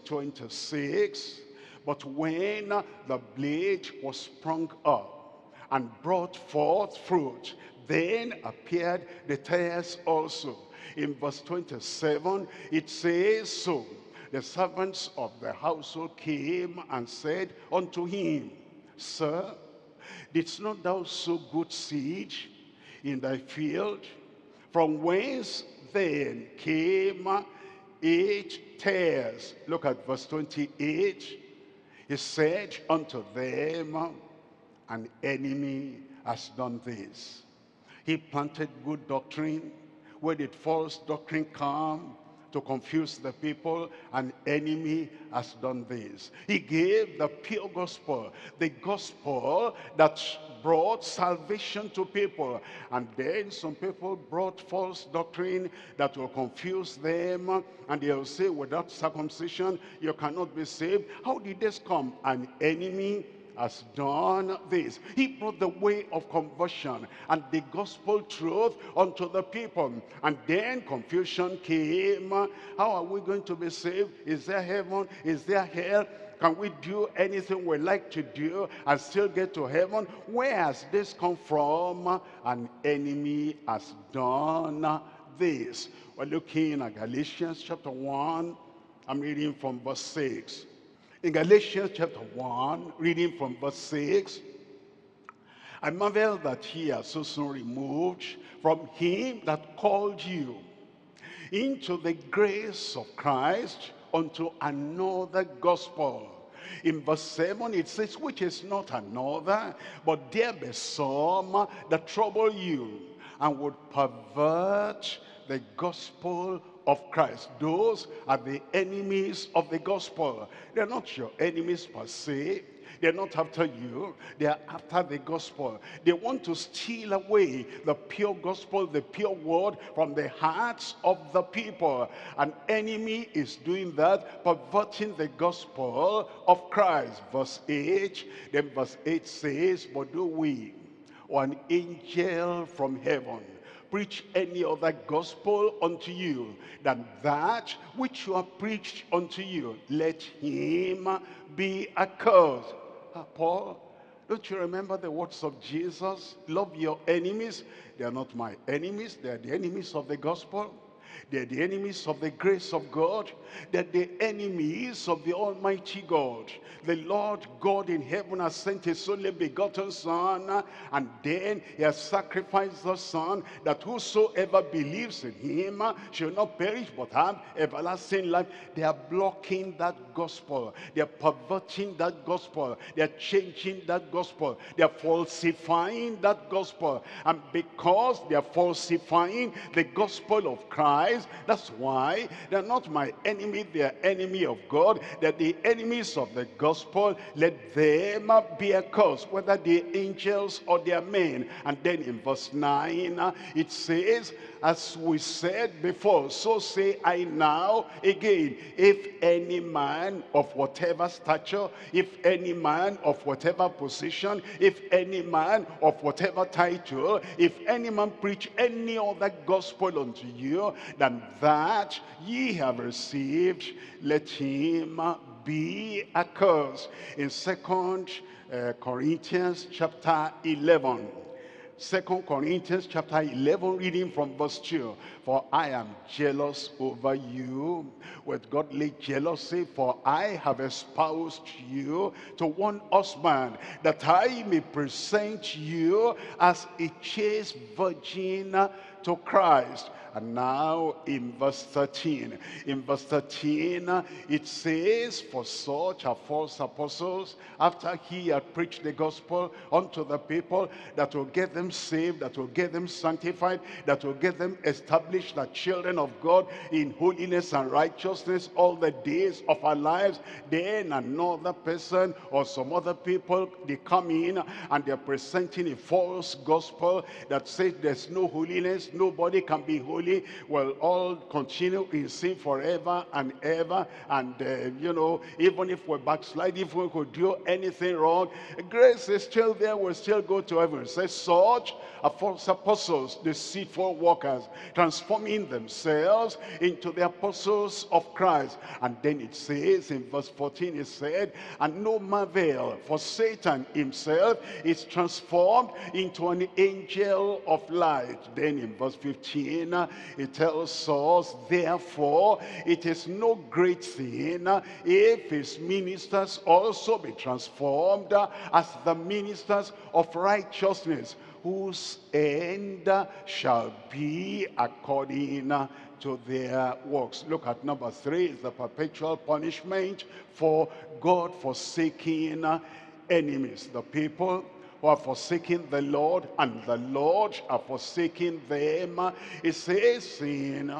26, but when the blade was sprung up and brought forth fruit, then appeared the tares also. In verse 27, it says, so the servants of the household came and said unto him, Sir, didst not thou sow good seed in thy field? From whence then came 8 tares? Look at verse 28. He said unto them, an enemy has done this. He planted good doctrine. Where did false doctrine come? To confuse the people. An enemy has done this. He gave the pure gospel, the gospel that brought salvation to people, and then some people brought false doctrine that will confuse them, and they'll say, without circumcision you cannot be saved. How did this come? An enemy has done this. He brought the way of conversion and the gospel truth unto the people, and then confusion came. How are we going to be saved? Is there heaven? Is there hell? Can we do anything we like to do and still get to heaven? Where has this come from? An enemy has done this. We're looking at Galatians chapter 1. I'm reading from verse 6. In Galatians chapter 1, reading from verse 6, I marvel that ye are so soon removed from him that called you into the grace of Christ unto another gospel, In verse 7 it says, which is not another, but there be some that trouble you and would pervert the gospel of Christ. Those are the enemies of the gospel. They're not your enemies per se. They're not after you. They're after the gospel. They want to steal away the pure gospel, the pure word from the hearts of the people. An enemy is doing that, perverting the gospel of Christ. Verse 8, then verse 8 says, but do we, or an angel from heaven, preach any other gospel unto you than that which you have preached unto you, let him be accursed. Paul, don't you remember the words of Jesus? Love your enemies. They are not my enemies. They are the enemies of the gospel. They're the enemies of the grace of God. They're the enemies of the Almighty God. The Lord God in heaven has sent his only begotten Son, and then he has sacrificed the Son, that whosoever believes in him shall not perish but have everlasting life. They are blocking that gospel. They are perverting that gospel. They are changing that gospel. They are falsifying that gospel. And because they are falsifying the gospel of Christ, that's why they're not my enemy. They're enemy of God. They're the enemies of the gospel. Let them be accursed, whether they're angels or they're men. And then in verse 9 it says, as we said before, so say I now again, if any man of whatever stature, if any man of whatever position, if any man of whatever title, if any man preach any other gospel unto you than that ye have received, let him be accursed. In 2 Corinthians chapter 11, 2 Corinthians chapter 11, reading from verse 2. For I am jealous over you with godly jealousy, for I have espoused you to one husband, that I may present you as a chaste virgin to Christ. And now in verse 13, it says, for such are false apostles, after he had preached the gospel unto the people, that will get them saved, that will get them sanctified, that will get them established as children of God in holiness and righteousness all the days of our lives. Then another person or some other people, they come in and they're presenting a false gospel that says there's no holiness, nobody can be holy, will all continue in sin forever and ever. And you know, even if we backslide, if we could do anything wrong, grace is still there, we'll still go to heaven. It says such are false apostles, deceitful workers, transforming themselves into the apostles of Christ. And then it says in verse 14, it said, and no marvel, for Satan himself is transformed into an angel of light. Then in verse 15 it tells us, therefore it is no great thing if his ministers also be transformed as the ministers of righteousness, whose end shall be according to their works. Look at number 3, is the perpetual punishment for God-forsaking enemies. The people who are forsaking the Lord, and the Lord are forsaking them. It says in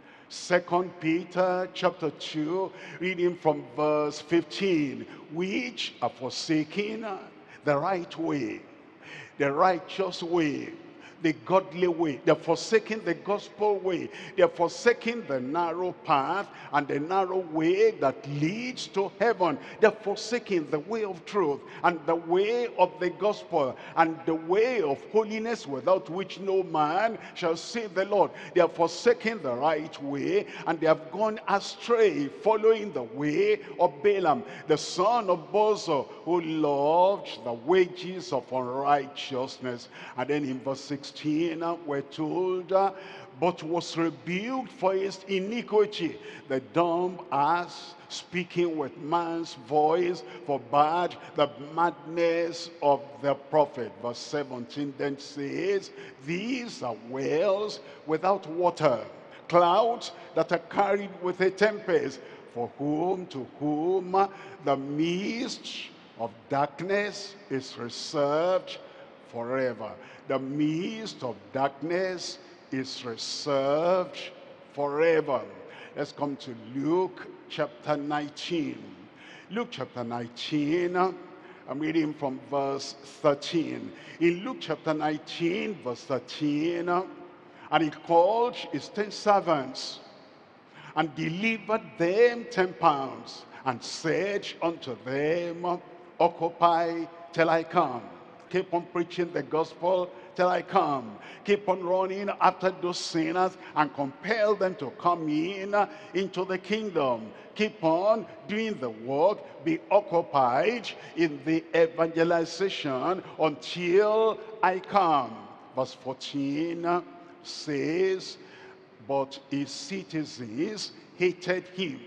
2 Peter chapter 2, reading from verse 15, which are forsaking the right way, the righteous way, the godly way. They're forsaking the gospel way. They're forsaking the narrow path and the narrow way that leads to heaven. They're forsaking the way of truth and the way of the gospel and the way of holiness, without which no man shall see the Lord. They are forsaking the right way, and they have gone astray, following the way of Balaam, the son of Bosor, who loved the wages of unrighteousness. And then in verse 16, we're told, but was rebuked for his iniquity. The dumb ass speaking with man's voice forbade the madness of the prophet. Verse 17 then says, these are wells without water, clouds that are carried with a tempest. to whom the mist of darkness is reserved forever. The mist of darkness is reserved forever. Let's come to Luke chapter 19. Luke chapter 19, I'm reading from verse 13. In Luke chapter 19, verse 13, and he called his 10 servants and delivered them 10 pounds and said unto them, occupy till I come. Keep on preaching the gospel till I come. Keep on running after those sinners and compel them to come into the kingdom. Keep on doing the work. Be occupied in the evangelization until I come. Verse 14 says, but his citizens hated him.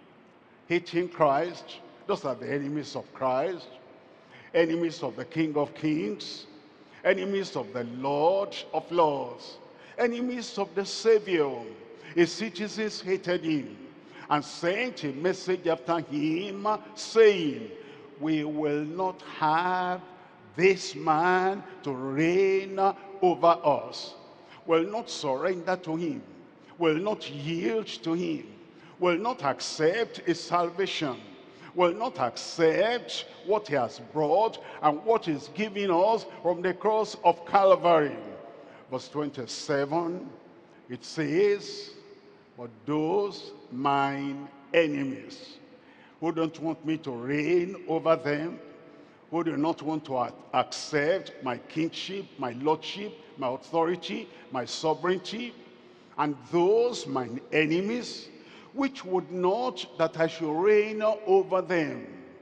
Hating Christ. Those are the enemies of Christ. Enemies of the King of Kings. Enemies of the Lord of Lords. Enemies of the Savior. His citizens hated him and sent a message after him saying, we will not have this man to reign over us. Will not surrender to him. Will not yield to him. Will not accept his salvation. Will not accept what he has brought and what he's giving us from the cross of Calvary. Verse 27, it says, but those mine enemies, who don't want me to reign over them, who do not want to accept my kingship, my lordship, my authority, my sovereignty, and those mine enemies, which would not that I should reign over them,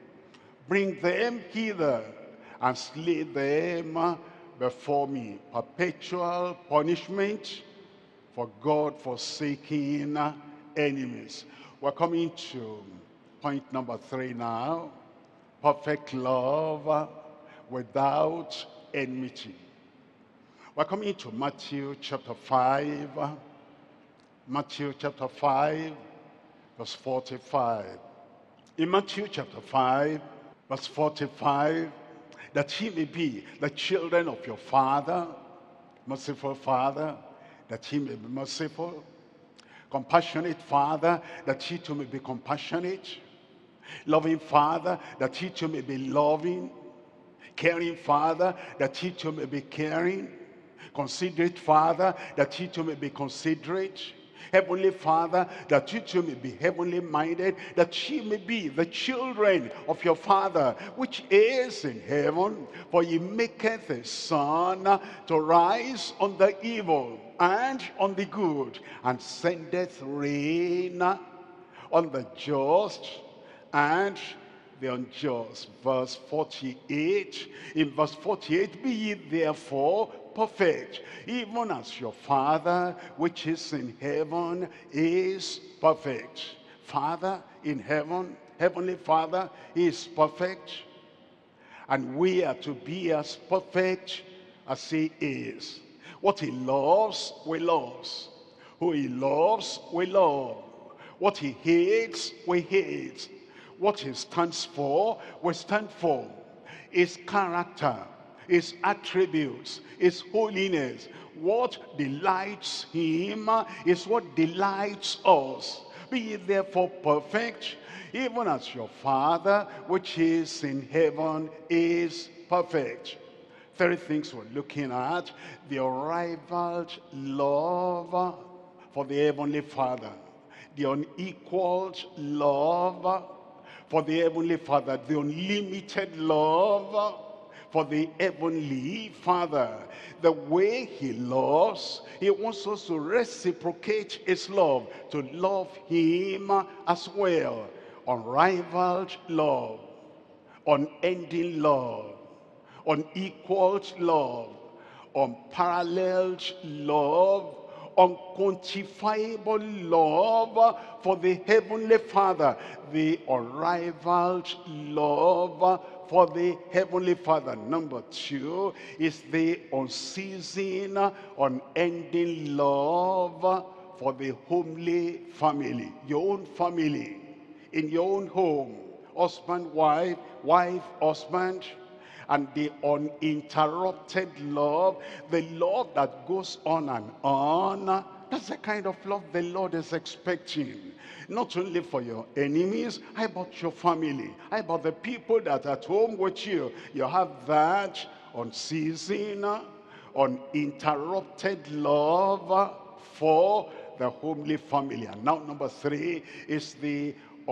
bring them hither and slay them before me. Perpetual punishment for God-forsaking enemies. We're coming to point number 3 now. Perfect love without enmity. We're coming to Matthew chapter 5. Matthew chapter 5, verse 45. In Matthew chapter 5, verse 45, that ye may be the children of your Father, merciful Father, that he may be merciful, compassionate Father, that he too may be compassionate, loving Father, that he too may be loving, caring Father, that he too may be caring, considerate Father, that he too may be considerate, Heavenly Father, that you too may be heavenly minded, that ye may be the children of your Father, which is in heaven. For he maketh his sun to rise on the evil and on the good, and sendeth rain on the just and the unjust. Verse 48. In verse 48, be ye therefore perfect, even as your Father which is in heaven is perfect. Father in heaven, Heavenly Father, is perfect, and we are to be as perfect as he is. What he loves, we love. Who he loves, we love. What he hates, we hate. What he stands for, we stand for. His character, his attributes, his holiness, what delights him is what delights us. Be ye therefore perfect, even as your Father which is in heaven is perfect. 3 things we're looking at: the unrivaled love for the Heavenly Father, the unequaled love for the Heavenly Father, the unlimited love for the Heavenly Father. The way he loves, he wants us to reciprocate his love, to love him as well. Unrivaled love, unending love, unequaled love, unparalleled love, unquantifiable love for the Heavenly Father, the unrivaled love for the Heavenly Father. Number 2 is the unceasing, unending love for the homely family, your own family. in your own home, husband, wife, wife, husband, and the uninterrupted love, the love that goes on and on. That's the kind of love the Lord is expecting. Not only for your enemies, how about your family? How about the people that are at home with you? You have that unceasing, uninterrupted love for the homely family. And now number 3 is the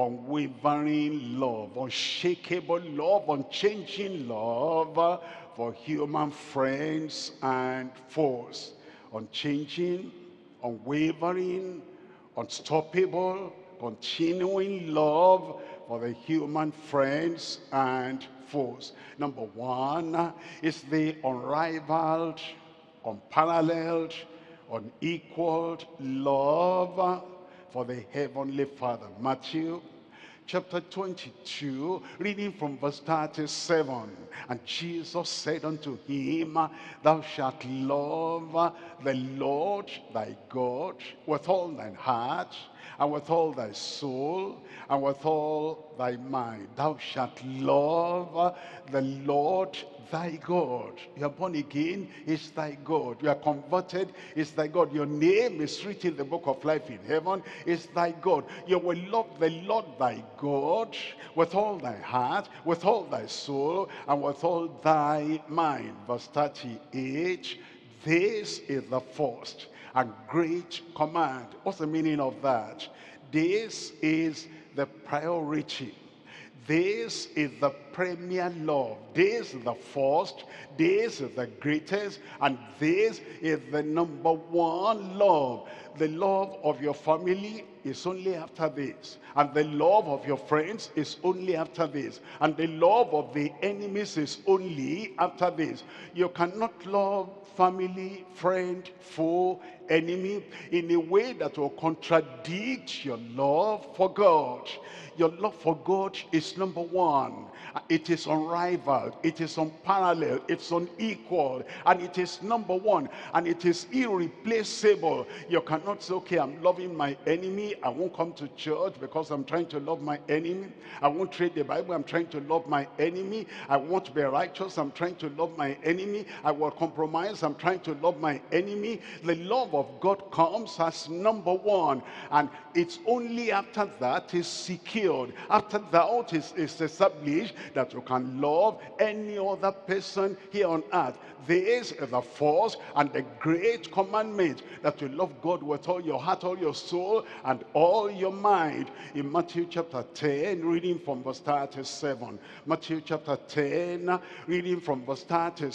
unwavering love, unshakable love, unchanging love for human friends and foes. Unchanging, unwavering, unstoppable, continuing love for the human friends and foes. Number 1 is the unrivaled, unparalleled, unequaled love for the Heavenly Father. Matthew chapter 22, reading from verse 37. And Jesus said unto him, thou shalt love the Lord thy God with all thine heart, and with all thy soul, and with all thy mind. Thou shalt love the Lord thy God. You are born again, is thy God. You are converted, is thy God. Your name is written in the book of life in heaven, is thy God. You will love the Lord thy God with all thy heart, with all thy soul, and with all thy mind. Verse 38, this is the first and great command. What's the meaning of that? This is the priority. This is the premier love. This is the first. This is the greatest. And this is the number 1 love. The love of your family is only after this. And the love of your friends is only after this. And the love of the enemies is only after this. You cannot love family, friend, foe, enemy in a way that will contradict your love for God. Your love for God is number 1. It is unrivaled, it is unparalleled, it's unequal, and it is number 1, and it is irreplaceable. You cannot say, okay, I'm loving my enemy, I won't come to church because I'm trying to love my enemy. I won't read the Bible, I'm trying to love my enemy. I won't be righteous, I'm trying to love my enemy. I will compromise, I'm trying to love my enemy. The love of God comes as number 1, and it's only after that is secured. After that is established that you can love any other person here on earth. This is the first and the great commandment, that you love God with all your heart, all your soul, and all your mind. In Matthew chapter 10, reading from verse 37. Matthew chapter 10, reading from verse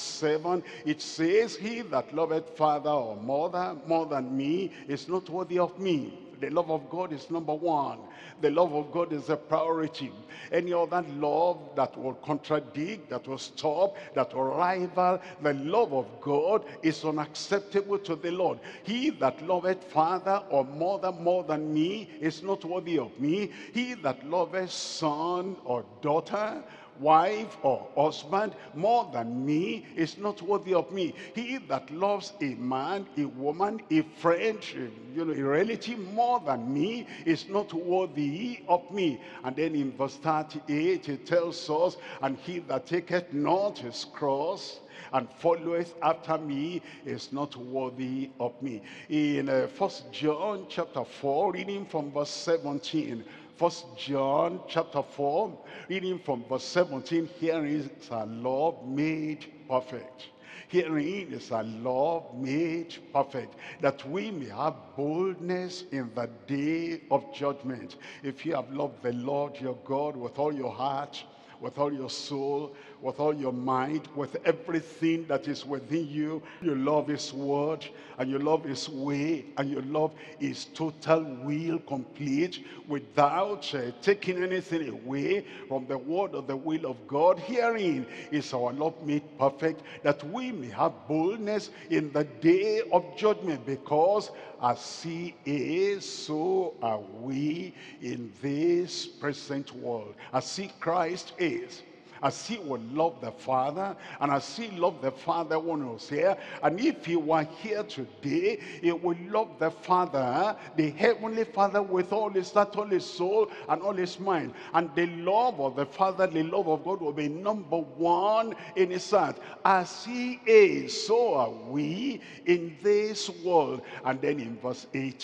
37, it says, he that loveth father or mother more than me is not worthy of me. The love of God is number 1. The love of God is a priority. Any other love that will contradict, that will stop, that will rival the love of God is unacceptable to the Lord. He that loveth father or mother more than me is not worthy of me. He that loveth son or daughter, wife or husband more than me is not worthy of me. He that loves a man, a woman, a friend, a relative more than me is not worthy of me. And then in verse 38 it tells us, and he that taketh not his cross and followeth after me is not worthy of me. In 1 John chapter 4, reading from verse 17. 1 John chapter 4, reading from verse 17, herein is our love made perfect. Herein is our love made perfect, that we may have boldness in the day of judgment. If you have loved the Lord your God with all your heart, with all your soul, with all your mind, with everything that is within you, you love his word, and you love his way, and you love his total will complete, without taking anything away from the word or the will of God. Herein is our love made perfect, that we may have boldness in the day of judgment, because as he is, so are we in this present world. As he, Christ, is, as he would love the Father, and as he loved the Father when he was here. And if he were here today, he would love the Father, the Heavenly Father, with all his heart, all his soul, and all his mind. And the love of the Father, the love of God will be number one in his heart. As he is, so are we in this world. And then in verse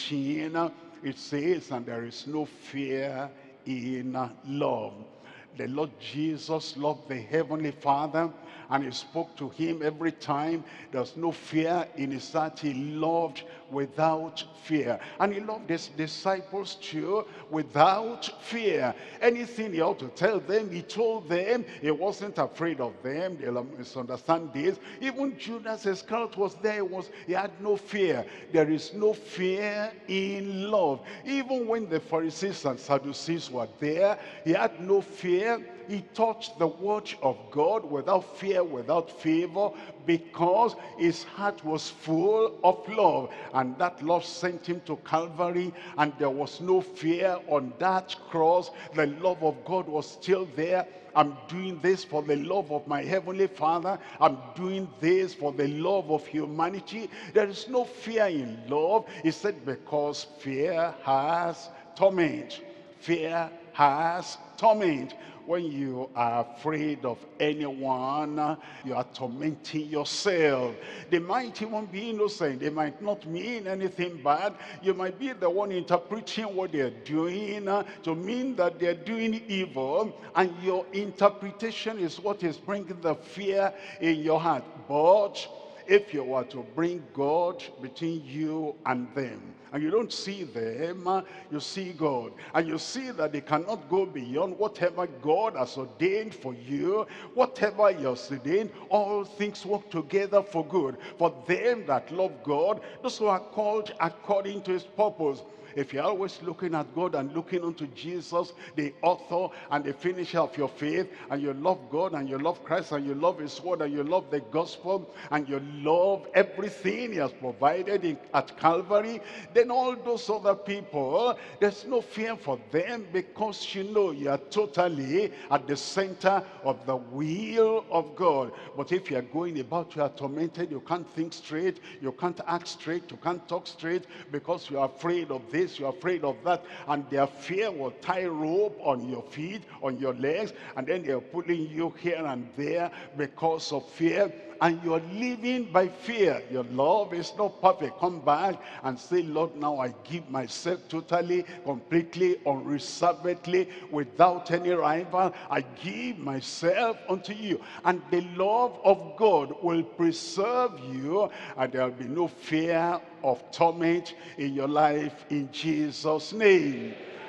18, it says, and there is no fear in love. The Lord Jesus loved the Heavenly Father, and he spoke to him every time. There's no fear in his heart. He loved without fear. And he loved his disciples too, without fear. Anything he ought to tell them, he told them. He wasn't afraid of them. They'll misunderstand this. Even Judas Iscariot was there. He had no fear. There is no fear in love. Even when the Pharisees and Sadducees were there, he had no fear. He taught the word of God without fear, without favor, because his heart was full of love. And that love sent him to Calvary, and there was no fear on that cross. The love of God was still there. I'm doing this for the love of my Heavenly Father. I'm doing this for the love of humanity. There is no fear in love. He said, because fear has torment. Fear has torment. When you are afraid of anyone, you are tormenting yourself. They might even be innocent. They might not mean anything bad. You might be the one interpreting what they're doing to mean that they're doing evil, and your interpretation is what is bringing the fear in your heart. But if you were to bring God between you and them, and you don't see them, you see God, and you see that they cannot go beyond whatever God has ordained for you. Whatever he has ordained, all things work together for good for them that love God, those who are called according to his purpose. If you're always looking at God and looking unto Jesus, the author and the finisher of your faith, and you love God and you love Christ and you love his word and you love the gospel and you love everything he has provided at Calvary, then all those other people, there's no fear for them, because you know you are totally at the center of the will of God. But if you are going about, you are tormented, you can't think straight, you can't act straight, you can't talk straight, because you are afraid of this, you're afraid of that, and their fear will tie rope on your feet, on your legs, and then they're pulling you here and there because of fear, and you're living by fear. Your love is not perfect. Come back and say, Lord, now I give myself totally, completely, unreservedly, without any rival. I give myself unto you, and the love of God will preserve you, and there'll be no fear of torment in your life, in Jesus' name.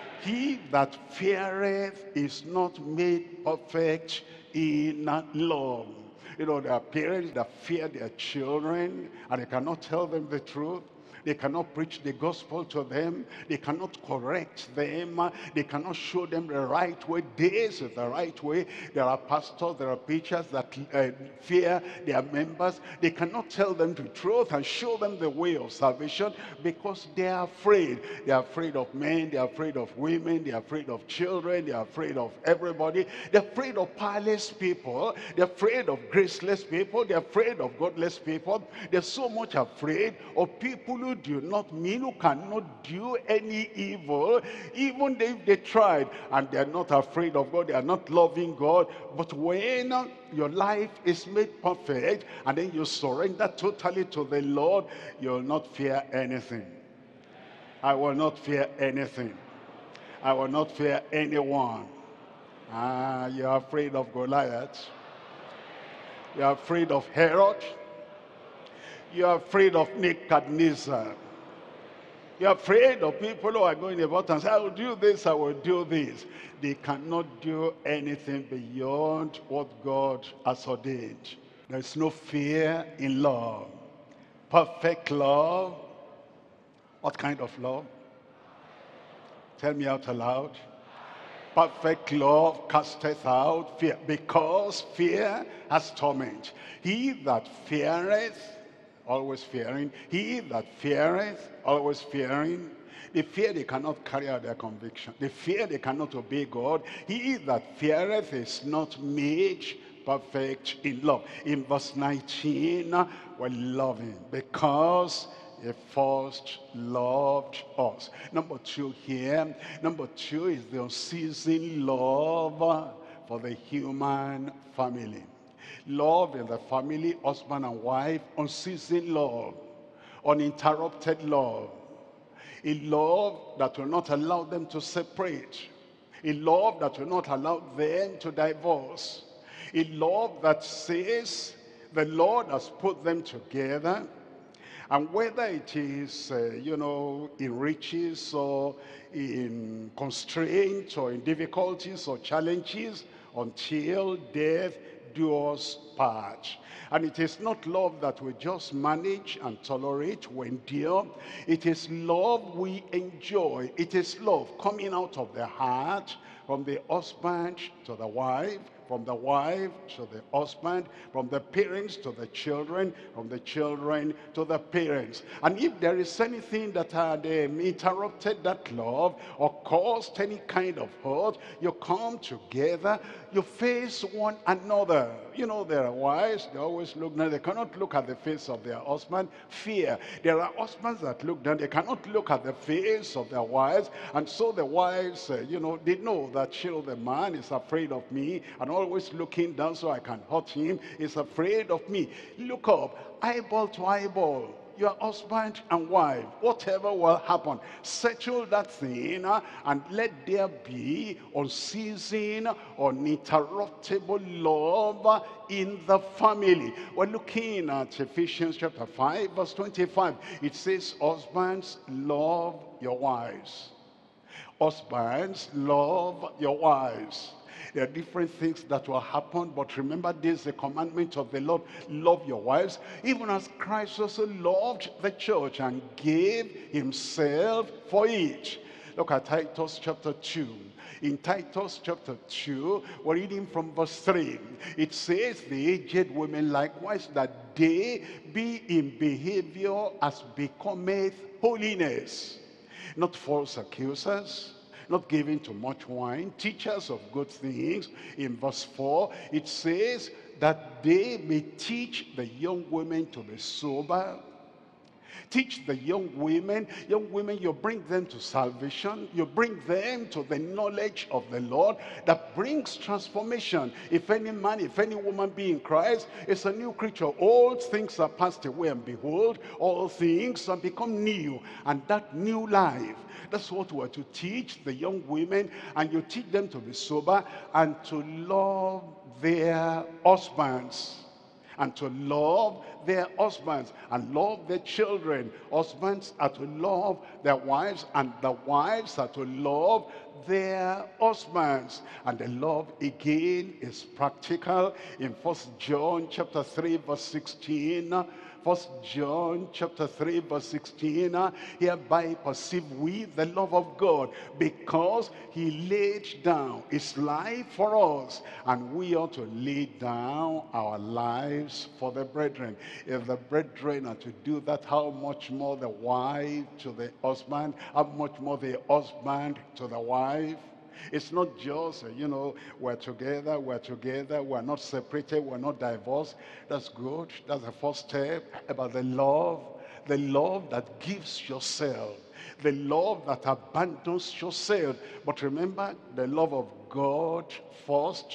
He that feareth is not made perfect in love. You know, there are parents that fear their children, and they cannot tell them the truth. They cannot preach the gospel to them. They cannot correct them. They cannot show them the right way. This is the right way. There are pastors, there are preachers that fear their members. They cannot tell them the truth and show them the way of salvation, because they are afraid. They are afraid of men. They are afraid of women. They are afraid of children. They are afraid of everybody. They're afraid of powerless people. They're afraid of graceless people. They're afraid of godless people. They're so much afraid of people who do not mean, who cannot do any evil, even if they tried. And they're not afraid of God. They are not loving God. But when your life is made perfect, and then you surrender totally to the Lord, you'll not fear anything. I will not fear anything. I will not fear anyone. You're afraid of Goliath. You're afraid of Herod. You're afraid of Nebuchadnezzar. You're afraid of people who are going about and say, I will do this, I will do this. They cannot do anything beyond what God has ordained. There's no fear in love. Perfect love. What kind of love? Tell me out aloud. Perfect love casteth out fear, because fear has torment. He that feareth always fearing. He that feareth, always fearing. They fear they cannot carry out their conviction. They fear they cannot obey God. He that feareth is not made perfect in love. In verse 19, we're loving because he first loved us. Number two here. Number two is the unceasing love for the human family. Love in the family, husband and wife, unceasing love, uninterrupted love. A love that will not allow them to separate. A love that will not allow them to divorce. A love that says the Lord has put them together. And whether it is, in riches or in constraint or in difficulties or challenges, until death do us part. And it is not love that we just manage and tolerate, we endure. It is love we enjoy. It is love coming out of the heart, from the husband to the wife, from the wife to the husband, from the parents to the children, from the children to the parents. And if there is anything that had interrupted that love or caused any kind of hurt, you come together, you face one another. You know, there are wives, they always look down, they cannot look at the face of their husband, fear. There are husbands that look down, they cannot look at the face of their wives, and so the wives, they know that, the man is afraid of me, and always looking down so I can hurt him, is afraid of me. Look up, eyeball to eyeball, your husband and wife, whatever will happen, settle that thing, and let there be unceasing, uninterruptible love in the family. We're looking at Ephesians chapter 5, verse 25. It says, husbands, love your wives. Husbands, love your wives. There are different things that will happen, but remember this, the commandment of the Lord: love your wives, even as Christ also loved the church and gave himself for it. Look at Titus chapter 2. In Titus chapter 2, we're reading from verse 3. It says, the aged women likewise, that they be in behavior as becometh holiness, not false accusers, not giving to much wine, teachers of good things. In verse 4, it says that they may teach the young women to be sober. Teach the young women, you bring them to salvation. You bring them to the knowledge of the Lord that brings transformation. If any man, if any woman be in Christ, is a new creature. Old things are passed away, and behold, all things have become new. And that new life, that's what we're to teach the young women. And you teach them to be sober and to love their husbands. And to love their husbands and love their children. Husbands are to love their wives, and the wives are to love their husbands. And the love again is practical in 1 John chapter 3 verse 16. 1 John chapter 3 verse 16, hereby perceive we the love of God, because he laid down his life for us, and we ought to lay down our lives for the brethren. If the brethren are to do that, how much more the wife to the husband, how much more the husband to the wife? It's not just, we're together, we're not separated, we're not divorced. That's good. That's the first step. About the love that gives yourself, the love that abandons yourself. But remember, the love of God first,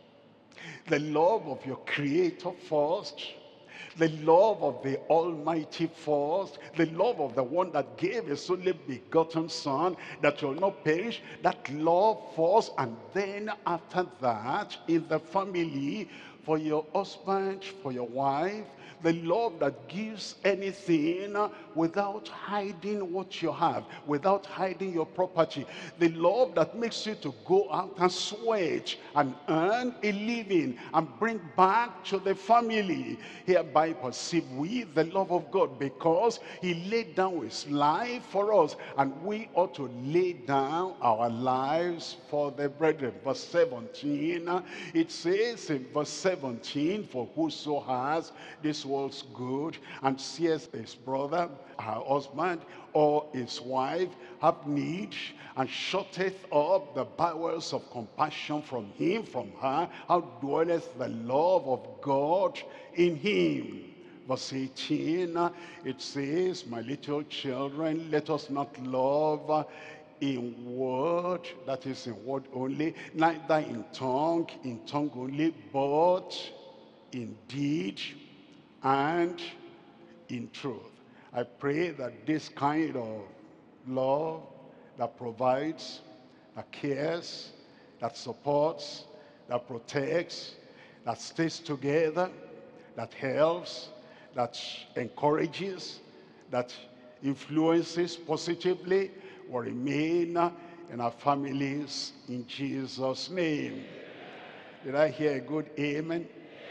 the love of your Creator first, the love of the Almighty first, the love of the one that gave his only begotten Son, that will not perish. That love first, and then after that, in the family, for your husband, for your wife, the love that gives anything without hiding what you have, without hiding your property. The love that makes you to go out and sweat and earn a living and bring back to the family. Hereby perceive we the love of God, because he laid down his life for us, and we ought to lay down our lives for the brethren. Verse 17, it says in verse 17, 17, for whoso has this world's good and seeth his brother, her husband, or his wife have need, and shutteth up the bowels of compassion from him, from her, how dwelleth the love of God in him? Verse 18, it says, my little children, let us not love in word, that is in word only, neither in tongue only, but in deed and in truth. I pray that this kind of love that provides, that cares, that supports, that protects, that stays together, that helps, that encourages, that influences positively, will remain in our families in Jesus' name. Did I hear a good amen?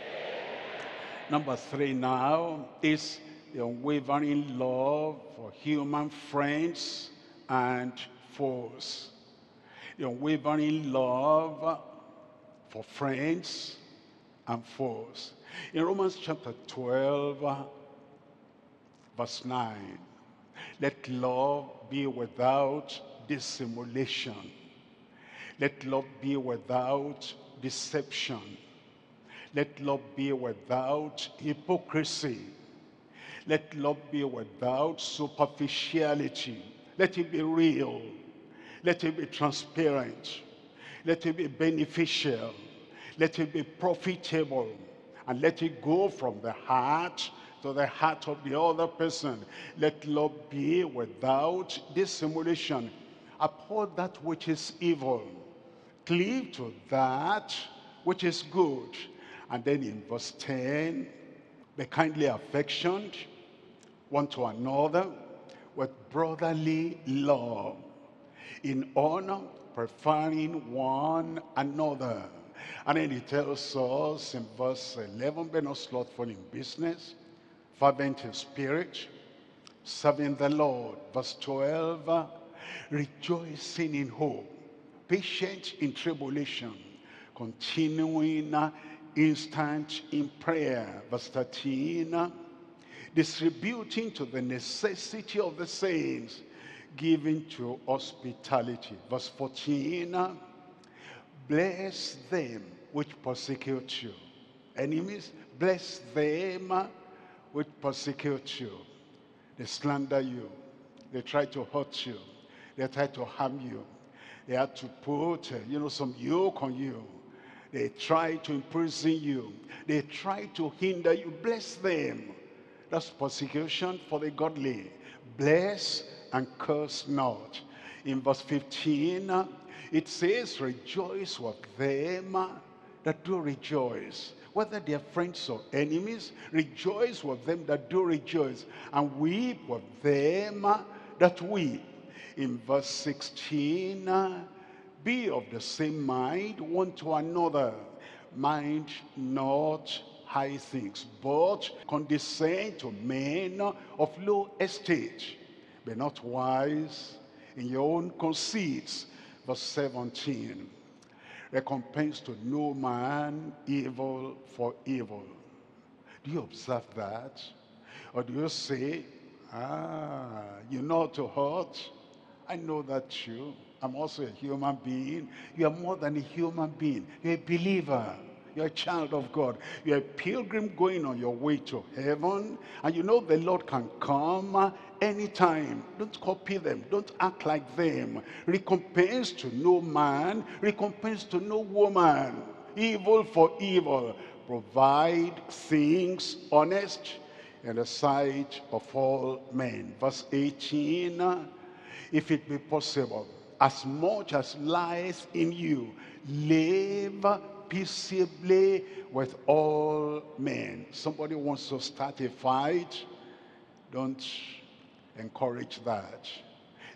Number 3 now is the unwavering love for human friends and foes. The unwavering love for friends and foes. In Romans chapter 12, verse 9, let love be without dissimulation. Let love be without deception. Let love be without hypocrisy. Let love be without superficiality. Let it be real. Let it be transparent. Let it be beneficial. Let it be profitable. And let it go from the heart to the heart of the other person. Let love be without dissimulation. Abhor that which is evil. Cleave to that which is good. And then in verse 10, be kindly affectioned one to another with brotherly love, in honor, preferring one another. And then he tells us in verse 11, be not slothful in business, fervent in spirit, serving the Lord. Verse 12, rejoicing in hope, patient in tribulation, continuing instant in prayer. Verse 13, distributing to the necessity of the saints, giving to hospitality. Verse 14, bless them which persecute you. Enemies, bless them which persecute you. They slander you. They try to hurt you. They try to harm you. They had to put, some yoke on you. They try to imprison you. They try to hinder you. Bless them. That's persecution for the godly. Bless and curse not. In verse 15, it says, rejoice with them that do rejoice. Whether they are friends or enemies, rejoice with them that do rejoice. And weep with them that weep. In verse 16, be of the same mind one to another. Mind not high things, but condescend to men of low estate. Be not wise in your own conceits. Verse 17, recompense to no man evil for evil. Do you observe that? Or do you say, you know how to hurt? I know that too. I'm also a human being. You are more than a human being. You're a believer. You're a child of God. You're a pilgrim going on your way to heaven. And you know the Lord can come anytime. Don't copy them. Don't act like them. Recompense to no man. Recompense to no woman. Evil for evil. Provide things honest in the sight of all men. Verse 18, if it be possible, as much as lies in you, live peaceably with all men. Somebody wants to start a fight, don't encourage that.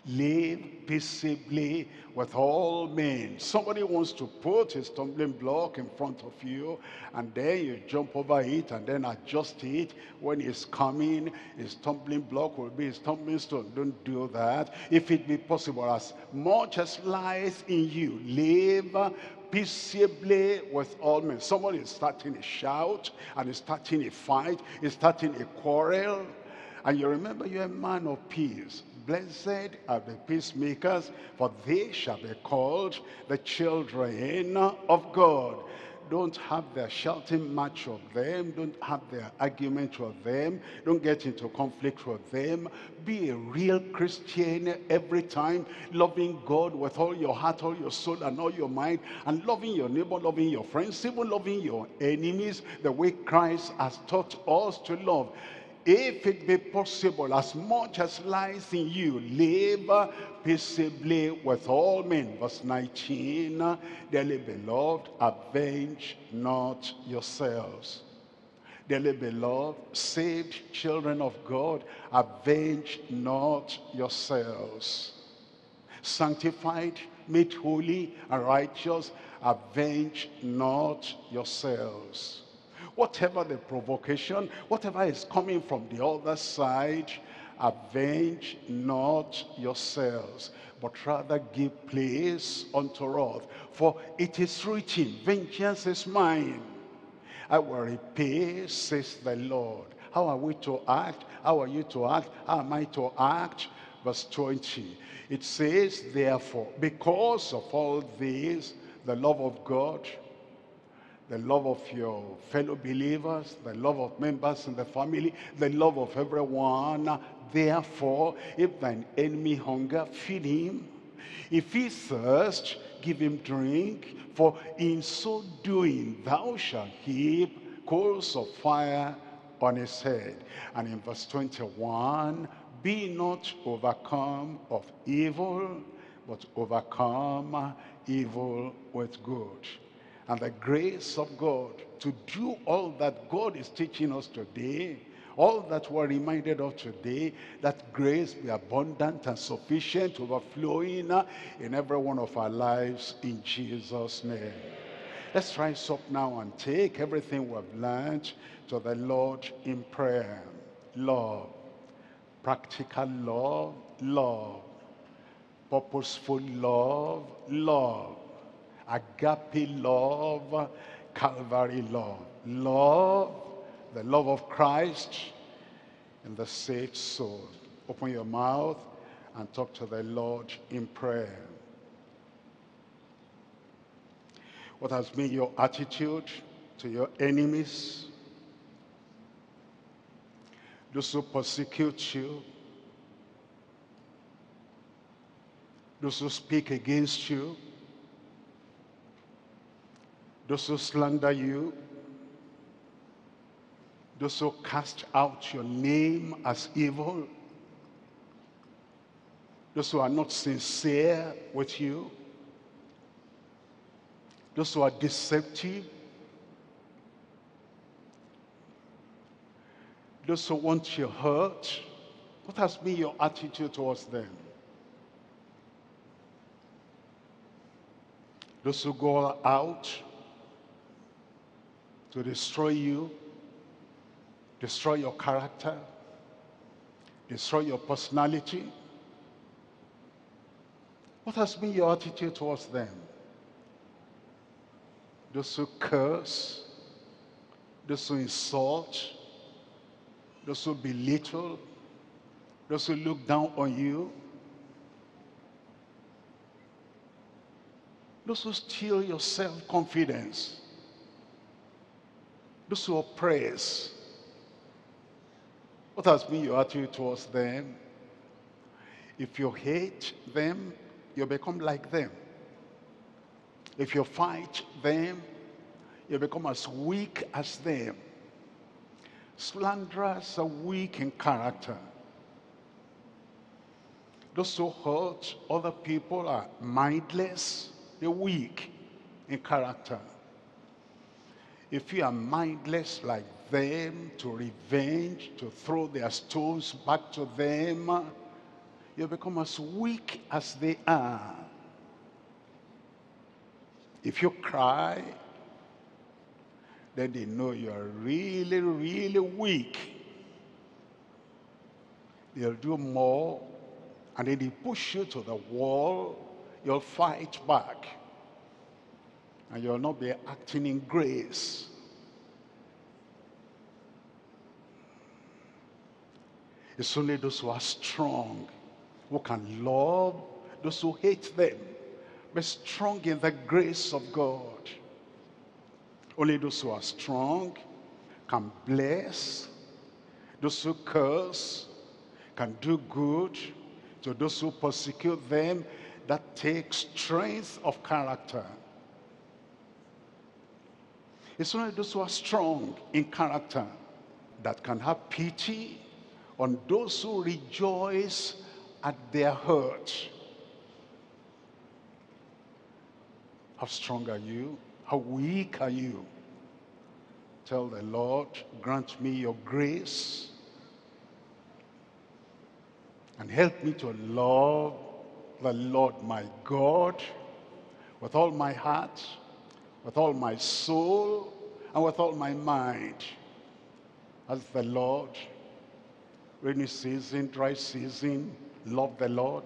Live peaceably with all men. Somebody wants to put a stumbling block in front of you, and then you jump over it and then adjust it. When it's coming, a stumbling block will be a stumbling stone. Don't do that. If it be possible, as much as lies in you, live peaceably with all men. Somebody is starting a shout, and is starting a fight, is starting a quarrel, and you remember you're a man of peace. Blessed are the peacemakers, for they shall be called the children of God. Don't have their shouting match of them. Don't have their argument with them. Don't get into conflict with them. Be a real Christian every time, loving God with all your heart, all your soul, and all your mind, and loving your neighbor, loving your friends, even loving your enemies the way Christ has taught us to love. If it be possible, as much as lies in you, live peaceably with all men. Verse 19, dearly beloved, avenge not yourselves. Dearly beloved, saved children of God, avenge not yourselves. Sanctified, made holy and righteous, avenge not yourselves. Whatever the provocation, whatever is coming from the other side, avenge not yourselves, but rather give place unto wrath. For it is written, vengeance is mine, I will repay, says the Lord. How are we to act? How are you to act? How am I to act? Verse 20, it says, therefore, because of all this, the love of God, the love of your fellow believers, the love of members in the family, the love of everyone. Therefore, if thine enemy hunger, feed him. If he thirst, give him drink. For in so doing, thou shalt heap coals of fire on his head. And in verse 21, be not overcome of evil, but overcome evil with good. And the grace of God to do all that God is teaching us today, all that we're reminded of today, that grace be abundant and sufficient, overflowing in every one of our lives in Jesus' name. Let's rise up now and take everything we've learned to the Lord in prayer. Love, practical love, love, purposeful love, love, agape love, Calvary love. Love, the love of Christ in the saved soul. Open your mouth and talk to the Lord in prayer. What has been your attitude to your enemies? Those who persecute you, those who speak against you, those who slander you, those who cast out your name as evil, those who are not sincere with you, those who are deceptive, those who want your hurt. What has been your attitude towards them? Those who go out to destroy you, destroy your character, destroy your personality. What has been your attitude towards them? Those who curse, those who insult, those who belittle, those who look down on you, those who steal your self-confidence, those who oppress. What has been your attitude towards them? If you hate them, you become like them. If you fight them, you become as weak as them. Slanderers are weak in character. Those who hurt other people are mindless. They're weak in character. If you are mindless like them, to revenge, to throw their stones back to them, You become as weak as they are. If you cry, then they know you are really, really weak. They'll do more, and then they push you to the wall. You'll fight back, and you'll not be acting in grace. It's only those who are strong who can love those who hate them. Be strong in the grace of God. Only those who are strong can bless. Those who curse can do good to those who persecute them. That takes strength of character. It's only those who are strong in character that can have pity on those who rejoice at their hurt. How strong are you? How weak are you? Tell the Lord, grant me your grace and help me to love the Lord my God with all my heart, with all my soul, and with all my mind. As the Lord, rainy season, dry season, love the Lord.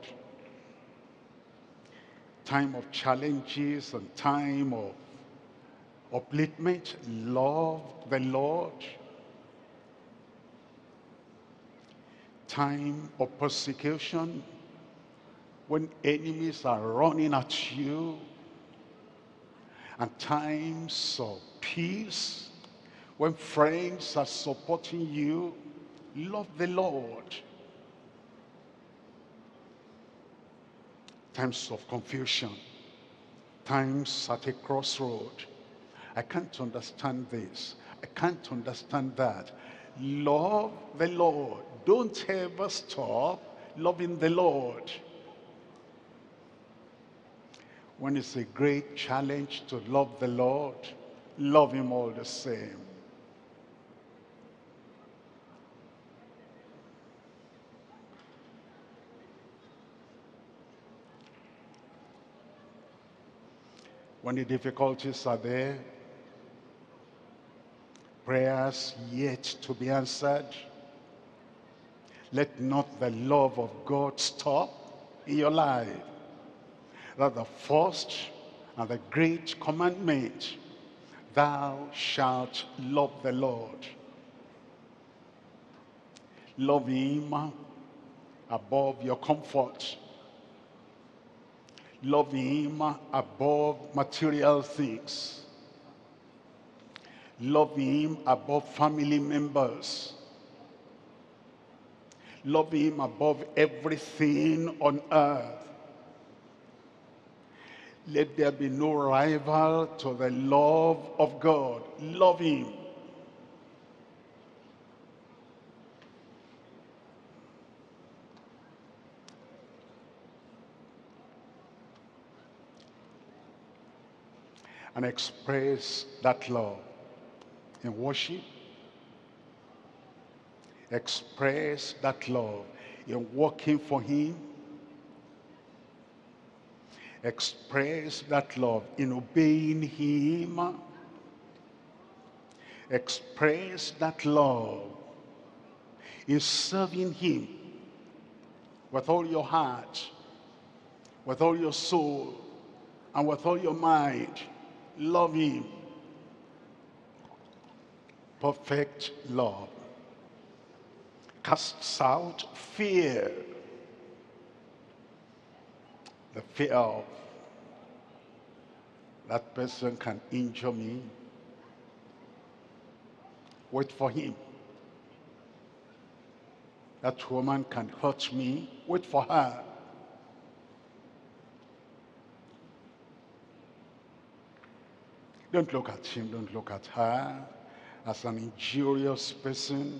Time of challenges and time of upliftment, love the Lord. Time of persecution, when enemies are running at you, and times of peace, when friends are supporting you, love the Lord. Times of confusion, times at a crossroad. I can't understand this. I can't understand that. Love the Lord. Don't ever stop loving the Lord. When it's a great challenge to love the Lord, love him all the same. When the difficulties are there, prayers yet to be answered, let not the love of God stop in your life. That the first and the great commandment, thou shalt love the Lord. Love him above your comfort. Love him above material things. Love him above family members. Love him above everything on earth. Let there be no rival to the love of God. Love him. And express that love in worship. Express that love in working for him. Express that love in obeying him. Express that love in serving him with all your heart, with all your soul, and with all your mind. Love him. Perfect love casts out fear. The fear of that person can injure me. Wait for him. That woman can hurt me. Wait for her. Don't look at him, don't look at her as an injurious person.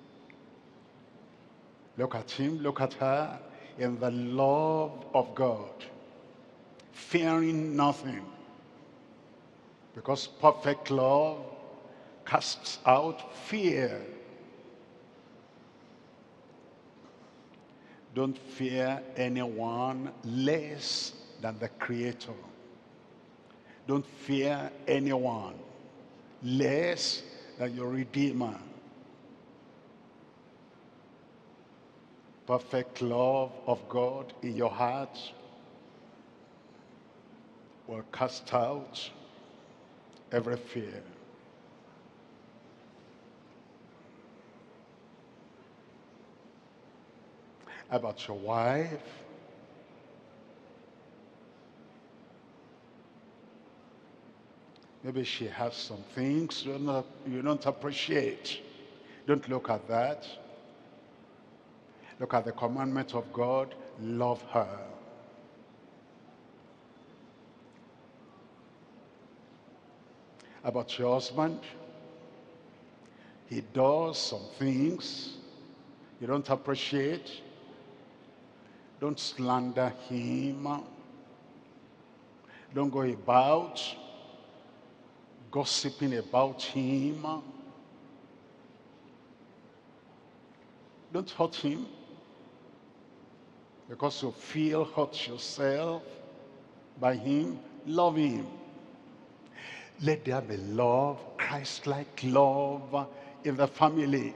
Look at him, look at her in the love of God, fearing nothing. Because perfect love casts out fear. Don't fear anyone less than the Creator. Don't fear anyone less than your Redeemer. Perfect love of God in your heart will cast out every fear. How about your wife? Maybe she has some things you don't appreciate. Don't look at that. Look at the commandment of God. Love her. About your husband, he does some things you don't appreciate. Don't slander him. Don't go about gossiping about him. Don't hurt him because you feel hurt yourself by him. Love him. Let there be love, Christ-like love in the family.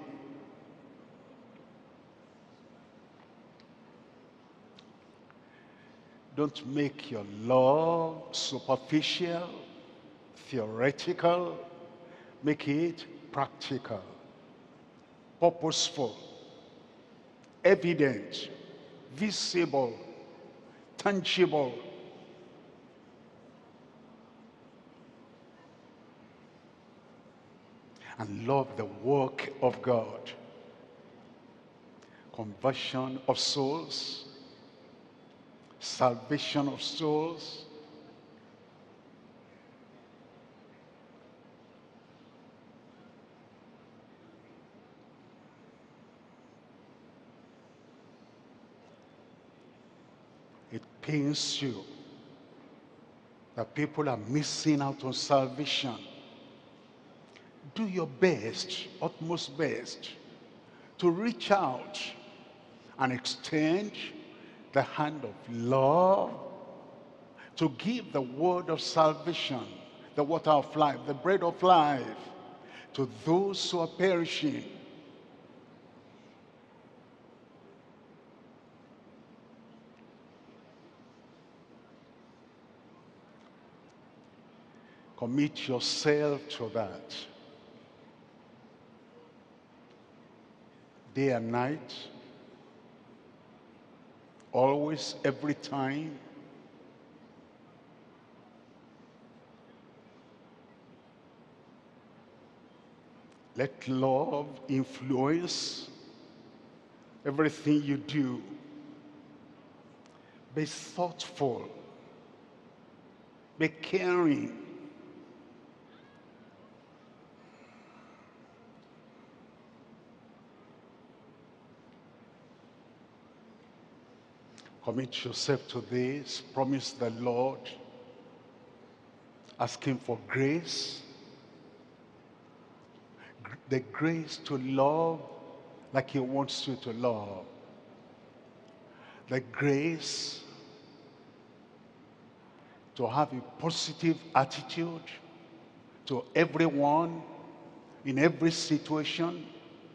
Don't make your love superficial, theoretical. Make it practical, purposeful, evident, visible, tangible. And love the work of God. Conversion of souls, salvation of souls. It pains you that people are missing out on salvation. Do your best, utmost best, to reach out and extend the hand of love, to give the word of salvation, the water of life, the bread of life, to those who are perishing. Commit yourself to that. Day and night, always, every time. Let love influence everything you do. Be thoughtful. Be caring. Commit yourself to this. Promise the Lord. Ask him for grace. The grace to love like he wants you to love. The grace to have a positive attitude to everyone in every situation.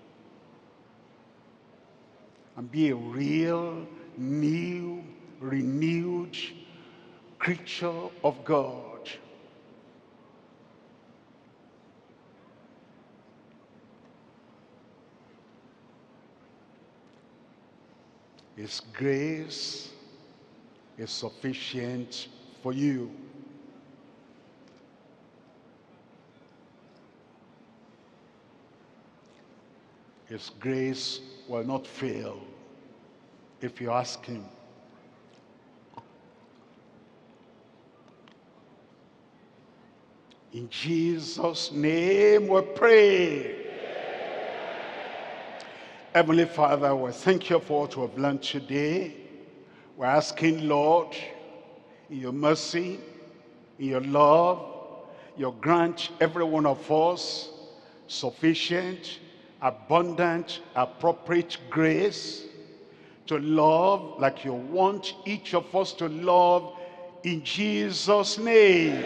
And be a real, new, renewed creature of God. His grace is sufficient for you. His grace will not fail if you ask him. In Jesus' name we pray. Heavenly Father, we thank you for what we have learned today. We're asking, Lord, in your mercy, in your love, you grant every one of us sufficient, abundant, appropriate grace to love like you want each of us to love in Jesus' name.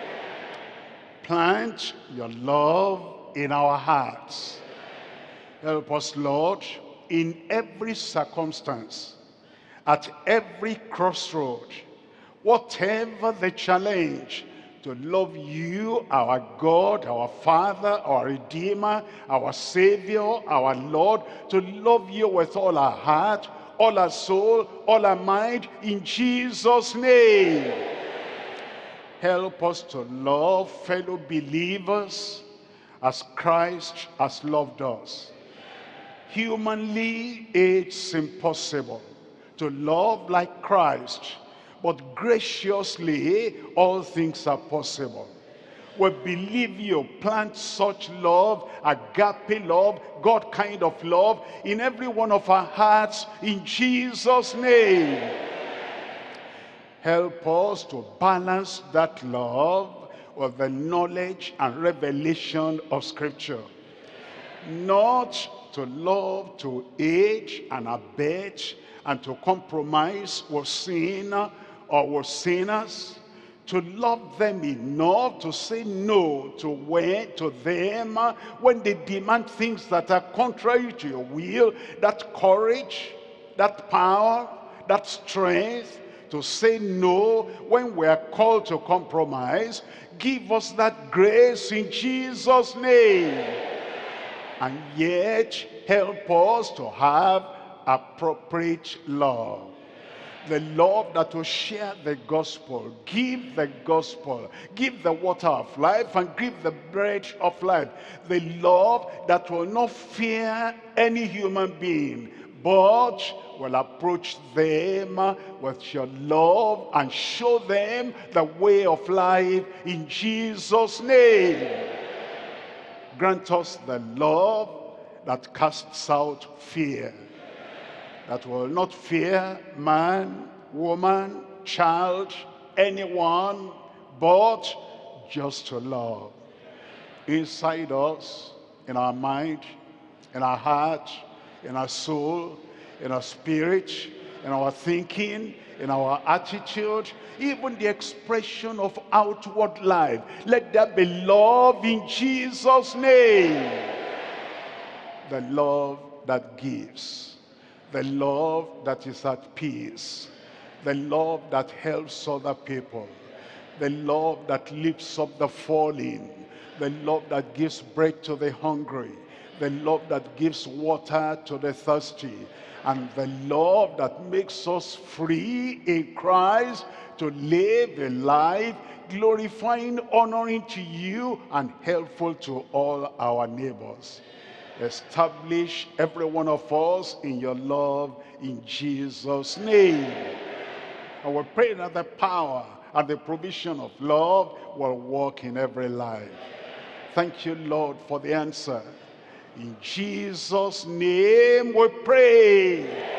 Plant your love in our hearts. Help us, Lord, in every circumstance, at every crossroad, whatever the challenge, to love you, our God, our Father, our Redeemer, our Savior, our Lord, to love you with all our heart, all our soul, all our mind, in Jesus' name. Help us to love fellow believers as Christ has loved us. Humanly, it's impossible to love like Christ, but graciously, all things are possible. We believe you plant such love, agape love, God kind of love, in every one of our hearts, in Jesus' name. Help us to balance that love with the knowledge and revelation of Scripture. Not to love to aid and abet and to compromise with sin or with sinners, to love them enough to say no to them when they demand things that are contrary to your will, that courage, that power, that strength to say no when we are called to compromise. Give us that grace in Jesus' name. And yet help us to have appropriate love. The love that will share the gospel, give the water of life and give the bread of life. The love that will not fear any human being, but will approach them with your love and show them the way of life in Jesus' name. Grant us the love that casts out fear, that will not fear man, woman, child, anyone, but just to love. Inside us, in our mind, in our heart, in our soul, in our spirit, in our thinking, in our attitude, even the expression of outward life. Let there be love in Jesus' name. The love that gives, the love that is at peace, the love that helps other people, the love that lifts up the fallen, the love that gives bread to the hungry, the love that gives water to the thirsty, and the love that makes us free in Christ to live a life glorifying, honoring to you, and helpful to all our neighbors. Establish every one of us in your love in Jesus' name. And we pray that the power and the provision of love will work in every life. Thank you, Lord, for the answer. In Jesus' name we pray.